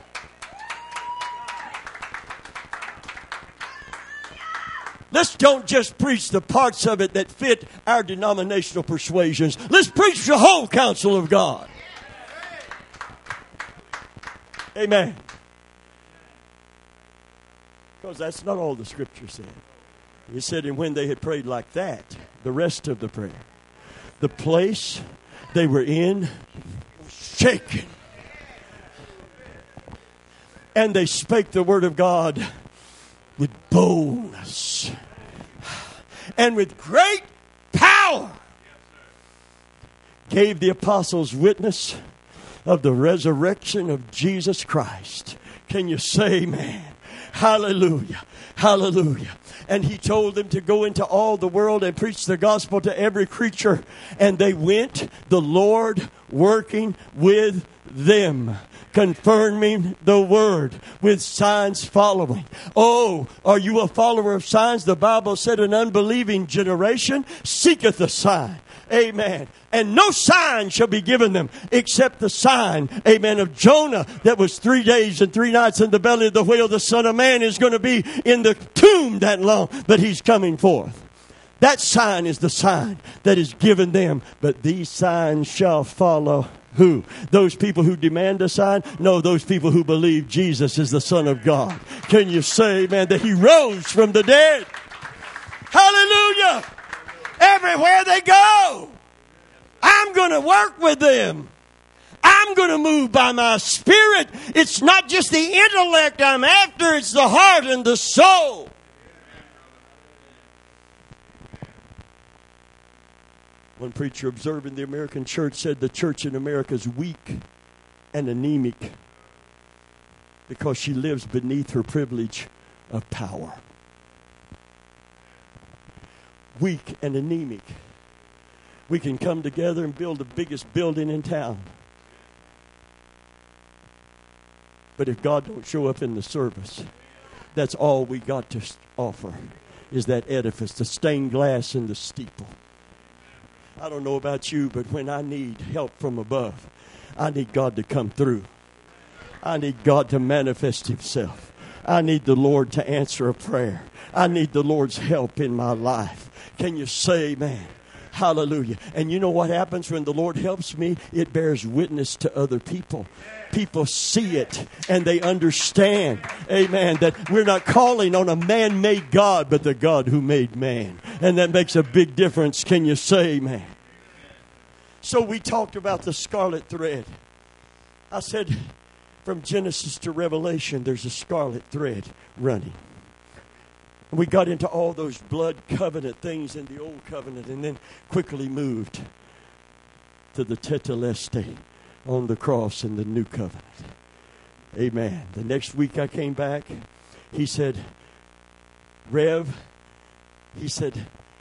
Let's don't just preach the parts of it that fit our denominational persuasions. Let's preach the whole counsel of God. Amen. Because that's not all the Scripture said. It said, and when they had prayed like that, the rest of the prayer, the place they were in was shaken. And they spake the word of God with boldness and with great power, gave the apostles witness of the resurrection of Jesus Christ. Can you say amen? Hallelujah. Hallelujah. And he told them to go into all the world and preach the gospel to every creature. And they went, the Lord working with them, confirming the word with signs following. Oh, are you a follower of signs? The Bible said an unbelieving generation seeketh a sign. Amen. And no sign shall be given them except the sign, amen, of Jonah that was 3 days and 3 nights in the belly of the whale. The Son of Man is going to be in the tomb that long, but He's coming forth. That sign is the sign that is given them. But these signs shall follow who? Those people who demand a sign? No, those people who believe Jesus is the Son of God. Can you say, man, that He rose from the dead? Hallelujah! Everywhere they go, I'm going to work with them. I'm going to move by my Spirit. It's not just the intellect I'm after, it's the heart and the soul. One preacher observing the American church said the church in America is weak and anemic because she lives beneath her privilege of power. Weak and anemic. We can come together and build the biggest building in town. But if God don't show up in the service, that's all we got to offer is that edifice, the stained glass and the steeple. I don't know about you, but when I need help from above, I need God to come through. I need God to manifest Himself. I need the Lord to answer a prayer. I need the Lord's help in my life. Can you say amen? Hallelujah. And you know what happens when the Lord helps me? It bears witness to other people. People see it and they understand, amen, that we're not calling on a man-made God, but the God who made man. And that makes a big difference. Can you say amen? So we talked about the scarlet thread. I said from Genesis to Revelation, there's a scarlet thread running. We got into all those blood covenant things in the old covenant and then quickly moved to the tetelestai on the cross in the new covenant. Amen. The next week I came back, he said, Rev, he said,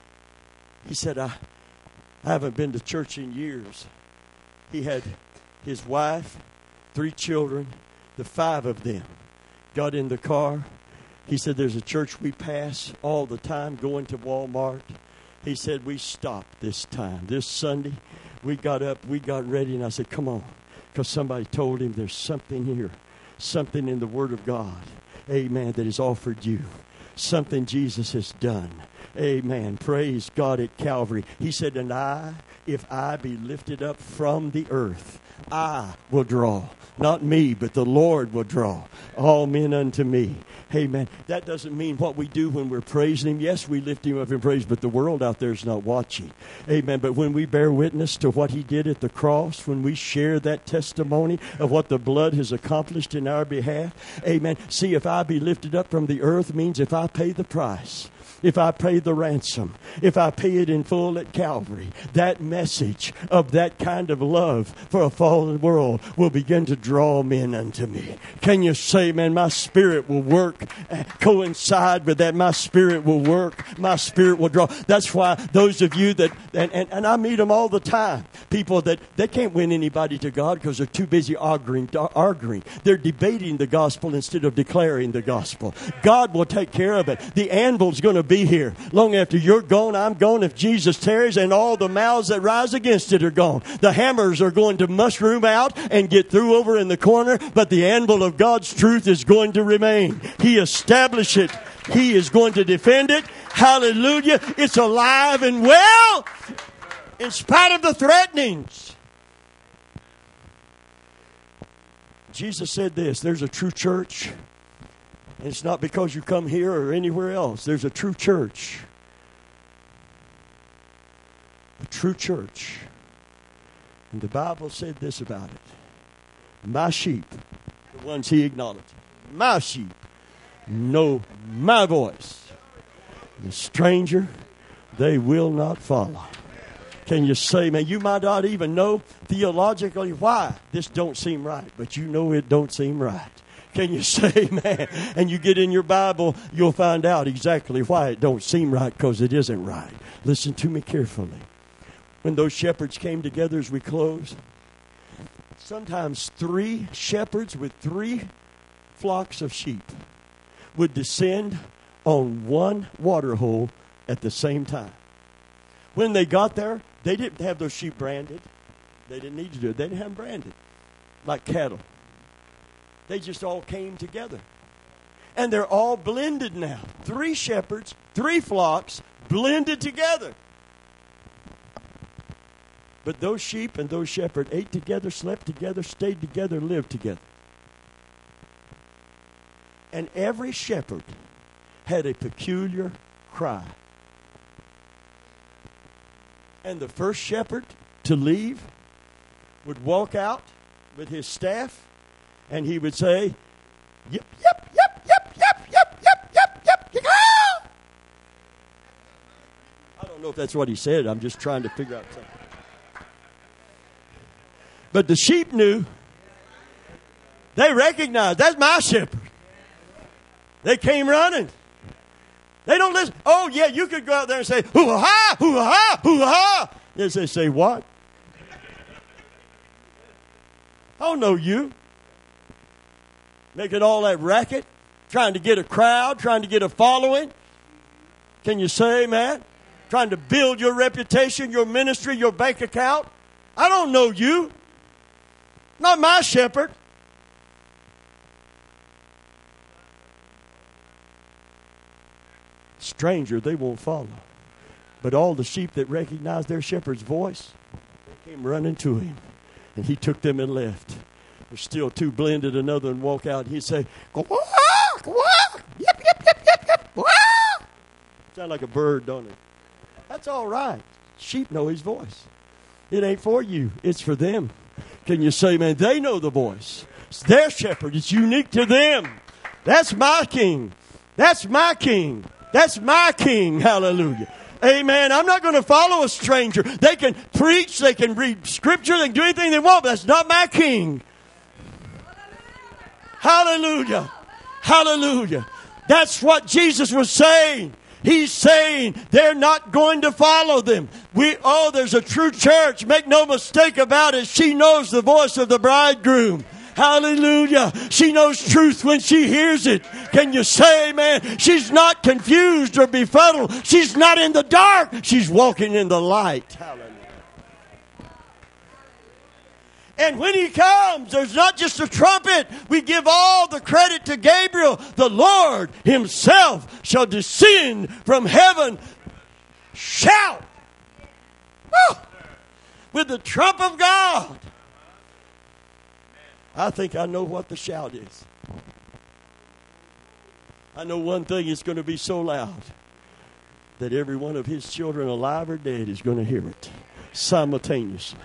I haven't been to church in years. He had his wife, 3 children, the 5 of them got in the car. He said, there's a church we pass all the time going to Walmart. He said, we stopped this time. This Sunday, we got up, we got ready, and I said, come on. Because somebody told him there's something here, something in the Word of God, amen, that is offered you. Something Jesus has done. Amen. Praise God at Calvary. He said, and if I be lifted up from the earth, I will draw. Not me, but the Lord will draw all men unto me. Amen. That doesn't mean what we do when we're praising Him. Yes, we lift Him up in praise, but the world out there is not watching. Amen. But when we bear witness to what He did at the cross, when we share that testimony of what the blood has accomplished in our behalf, amen. See, if I be lifted up from the earth means if I pay the price. If I pay the ransom, if I pay it in full at Calvary, that message of that kind of love for a fallen world will begin to draw men unto me. Can you say, man, my spirit will work, coincide with that. My spirit will work. My spirit will draw. That's why those of you that, and I meet them all the time, people that they can't win anybody to God because they're too busy arguing. They're debating the gospel instead of declaring the gospel. God will take care of it. The anvil's going to be here long after you're gone. I'm gone if Jesus tarries, and all the mouths that rise against it are gone. The hammers are going to mushroom out and get through over in the corner, but the anvil of God's truth is going to remain. He established it. He is going to defend it. Hallelujah. It's alive and well in spite of the threatenings. Jesus said this, there's a true church. And it's not because you come here or anywhere else. There's a true church. A true church. And the Bible said this about it. My sheep, the ones He acknowledged, my sheep know my voice. The stranger, they will not follow. Can you say, man, you might not even know theologically why this don't seem right, but you know it don't seem right. Can you say, man? And you get in your Bible, you'll find out exactly why it don't seem right, because it isn't right. Listen to me carefully. When those shepherds came together as we close, sometimes 3 shepherds with 3 flocks of sheep would descend on one water hole at the same time. When they got there, they didn't have those sheep branded. They didn't need to do it. They didn't have them branded like cattle. They just all came together. And they're all blended now. 3 shepherds, 3 flocks, blended together. But those sheep and those shepherds ate together, slept together, stayed together, lived together. And every shepherd had a peculiar cry. And the first shepherd to leave would walk out with his staff, and he would say, yep, yep, yep, yep, yep, yep, yep, yep, yep, yep. I don't know if that's what he said. I'm just trying to figure out something. But the sheep knew. They recognized, that's my shepherd. They came running. They don't listen. Oh, yeah, you could go out there and say, hoo-ha, hoo-ha, hoo-ha. Yes, they say, what? I don't know you. Making all that racket, trying to get a crowd, trying to get a following. Can you say amen? Trying to build your reputation, your ministry, your bank account. I don't know you. Not my shepherd. Stranger, they won't follow. But all the sheep that recognized their shepherd's voice, they came running to him. And he took them and left. There's still two blended, another and walk out. He'd say, "Quack, quack, yip, yip, yip, yip, yip, quack." Sound like a bird, don't it? That's all right. Sheep know his voice. It ain't for you. It's for them. Can you say, man, they know the voice. It's their shepherd. It's unique to them. That's my king. That's my king. That's my king. Hallelujah. Amen. I'm not going to follow a stranger. They can preach. They can read scripture. They can do anything they want. But that's not my king. Hallelujah. Hallelujah. That's what Jesus was saying. He's saying they're not going to follow them. There's a true church. Make no mistake about it. She knows the voice of the bridegroom. Hallelujah. She knows truth when she hears it. Can you say amen? She's not confused or befuddled. She's not in the dark. She's walking in the light. Hallelujah. And when he comes, there's not just a trumpet. We give all the credit to Gabriel. The Lord himself shall descend from heaven. Shout. Woo! With the trump of God. I think I know what the shout is. I know one thing, it's going to be so loud that every one of his children, alive or dead, is going to hear it simultaneously.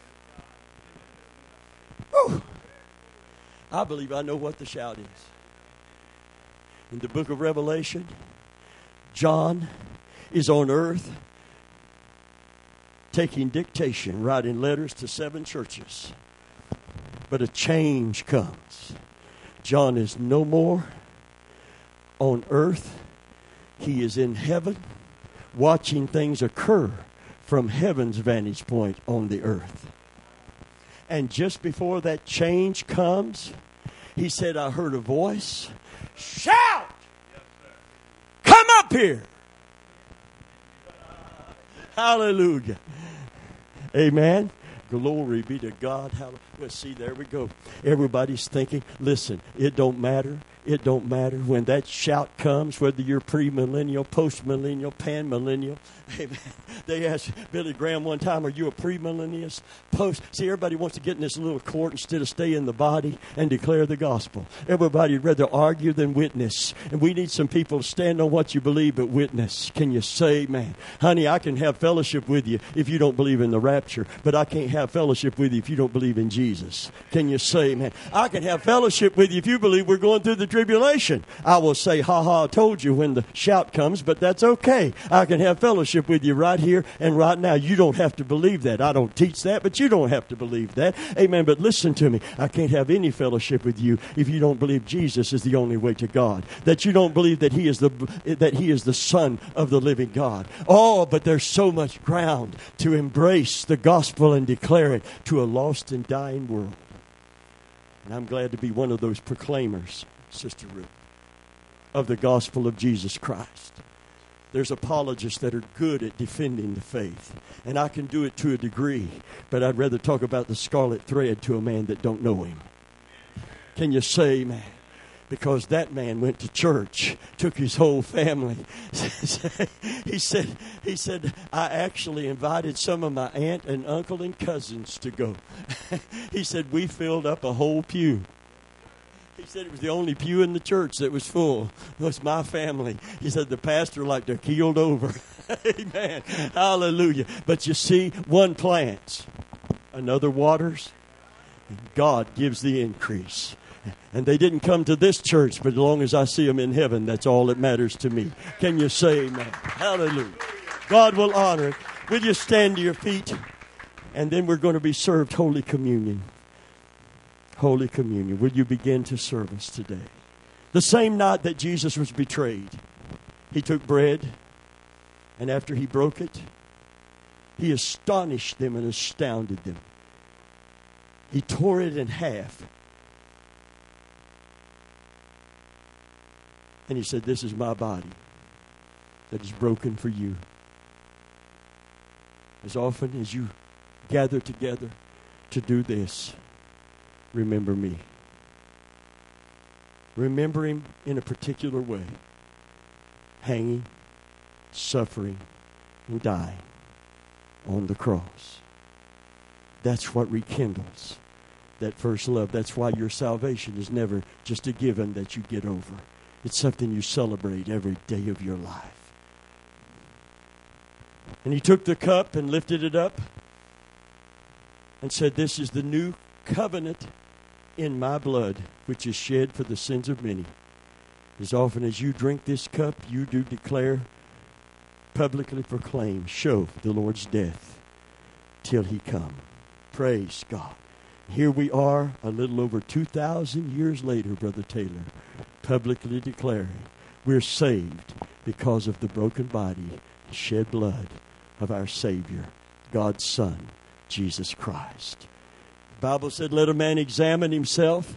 Whew. I believe I know what the shout is. In the book of Revelation, John is on earth taking dictation, writing letters to 7 churches. But a change comes. John is no more on earth. He is in heaven, watching things occur from heaven's vantage point on the earth. And just before that change comes, he said, I heard a voice. Shout! Come up here! Hallelujah. Amen. Glory be to God. Hallelujah. Well, see, there we go. Everybody's thinking, listen, it don't matter. It don't matter when that shout comes, whether you're premillennial, postmillennial, panmillennial. Amen. They asked Billy Graham one time, are you a premillennialist? See, everybody wants to get in this little court instead of stay in the body and declare the gospel. Everybody would rather argue than witness. And we need some people to stand on what you believe but witness. Can you say, man, honey, I can have fellowship with you if you don't believe in the rapture, but I can't have fellowship with you if you don't believe in Jesus. Can you say, man, I can have fellowship with you if you believe we're going through the tribulation. I will say, ha ha, I told you when the shout comes, but that's okay. I can have fellowship with you right here and right now. You don't have to believe that. I don't teach that, but you don't have to believe that. Amen. But listen to me. I can't have any fellowship with you if you don't believe Jesus is the only way to God. That you don't believe that He is the Son of the living God. Oh, but there's so much ground to embrace the gospel and declare it to a lost and dying world. And I'm glad to be one of those proclaimers, Sister Ruth, of the gospel of Jesus Christ. There's apologists that are good at defending the faith, and I can do it to a degree, but I'd rather talk about the scarlet thread to a man that don't know Him. Can you say, man? Because that man went to church, took his whole family. He said, I actually invited some of my aunt and uncle and cousins to go. He said, we filled up a whole pew. He said it was the only pew in the church that was full. It was my family. He said the pastor like they're keeled over. Amen. Hallelujah. But you see, one plants, another waters, and God gives the increase. And they didn't come to this church, but as long as I see them in heaven, that's all that matters to me. Can you say amen? Hallelujah. God will honor it. Will you stand to your feet? And then we're going to be served Holy Communion. Holy Communion. Will you begin to serve us today? The same night that Jesus was betrayed, He took bread, and after He broke it, He astonished them and astounded them. He tore it in half. And He said, this is my body that is broken for you. As often as you gather together to do this, remember me. Remember Him in a particular way. Hanging suffering, and dying on the cross. That's what rekindles that first love. That's why your salvation is never just a given that you get over. It's something you celebrate every day of your life. And he took the cup and lifted it up and said, "This is the new covenant in my blood, which is shed for the sins of many. As often as you drink this cup, you do declare, publicly proclaim, show the Lord's death till he come." Praise God. Here we are, a little over 2,000 years later, Brother Taylor, publicly declaring we're saved because of the broken body and shed blood of our Savior, God's Son, Jesus Christ. The Bible said, let a man examine himself.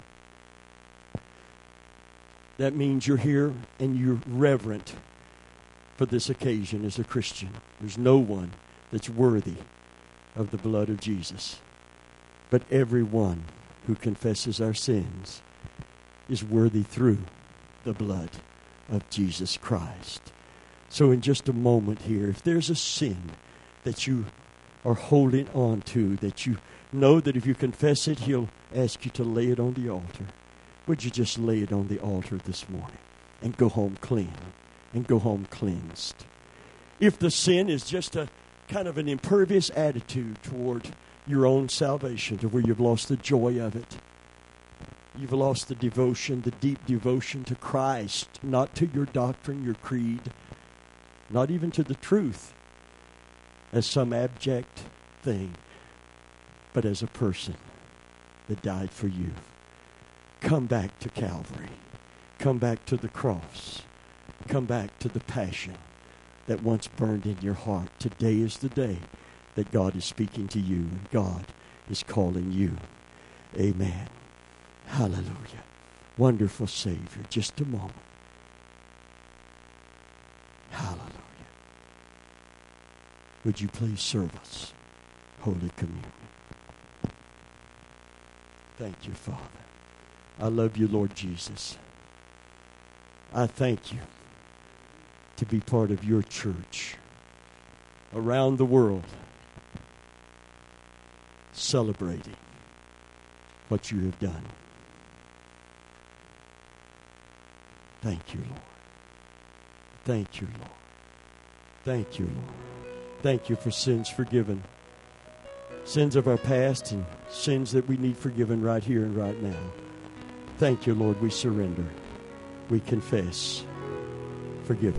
That means you're here and you're reverent for this occasion as a Christian. There's no one that's worthy of the blood of Jesus. But everyone who confesses our sins is worthy through the blood of Jesus Christ. So in just a moment here, if there's a sin that you are holding on to, that you know that if you confess it, he'll ask you to lay it on the altar, would you just lay it on the altar this morning and go home clean and go home cleansed? If the sin is just a kind of an impervious attitude toward your own salvation, to where you've lost the joy of it, you've lost the devotion, the deep devotion to Christ, not to your doctrine, your creed, not even to the truth as some abject thing, but as a person that died for you. Come back to Calvary. Come back to the cross. Come back to the passion that once burned in your heart. Today is the day that God is speaking to you, and God is calling you. Amen. Hallelujah. Wonderful Savior. Just a moment. Hallelujah. Would you please serve us Holy Communion? Thank you, Father. I love you, Lord Jesus. I thank you to be part of your church around the world, celebrating what you have done. Thank you, Lord. Thank you, Lord. Thank you, Lord. Thank you for sins forgiven. Sins of our past and sins that we need forgiven right here and right now. Thank you, Lord. We surrender. We confess. Forgive us.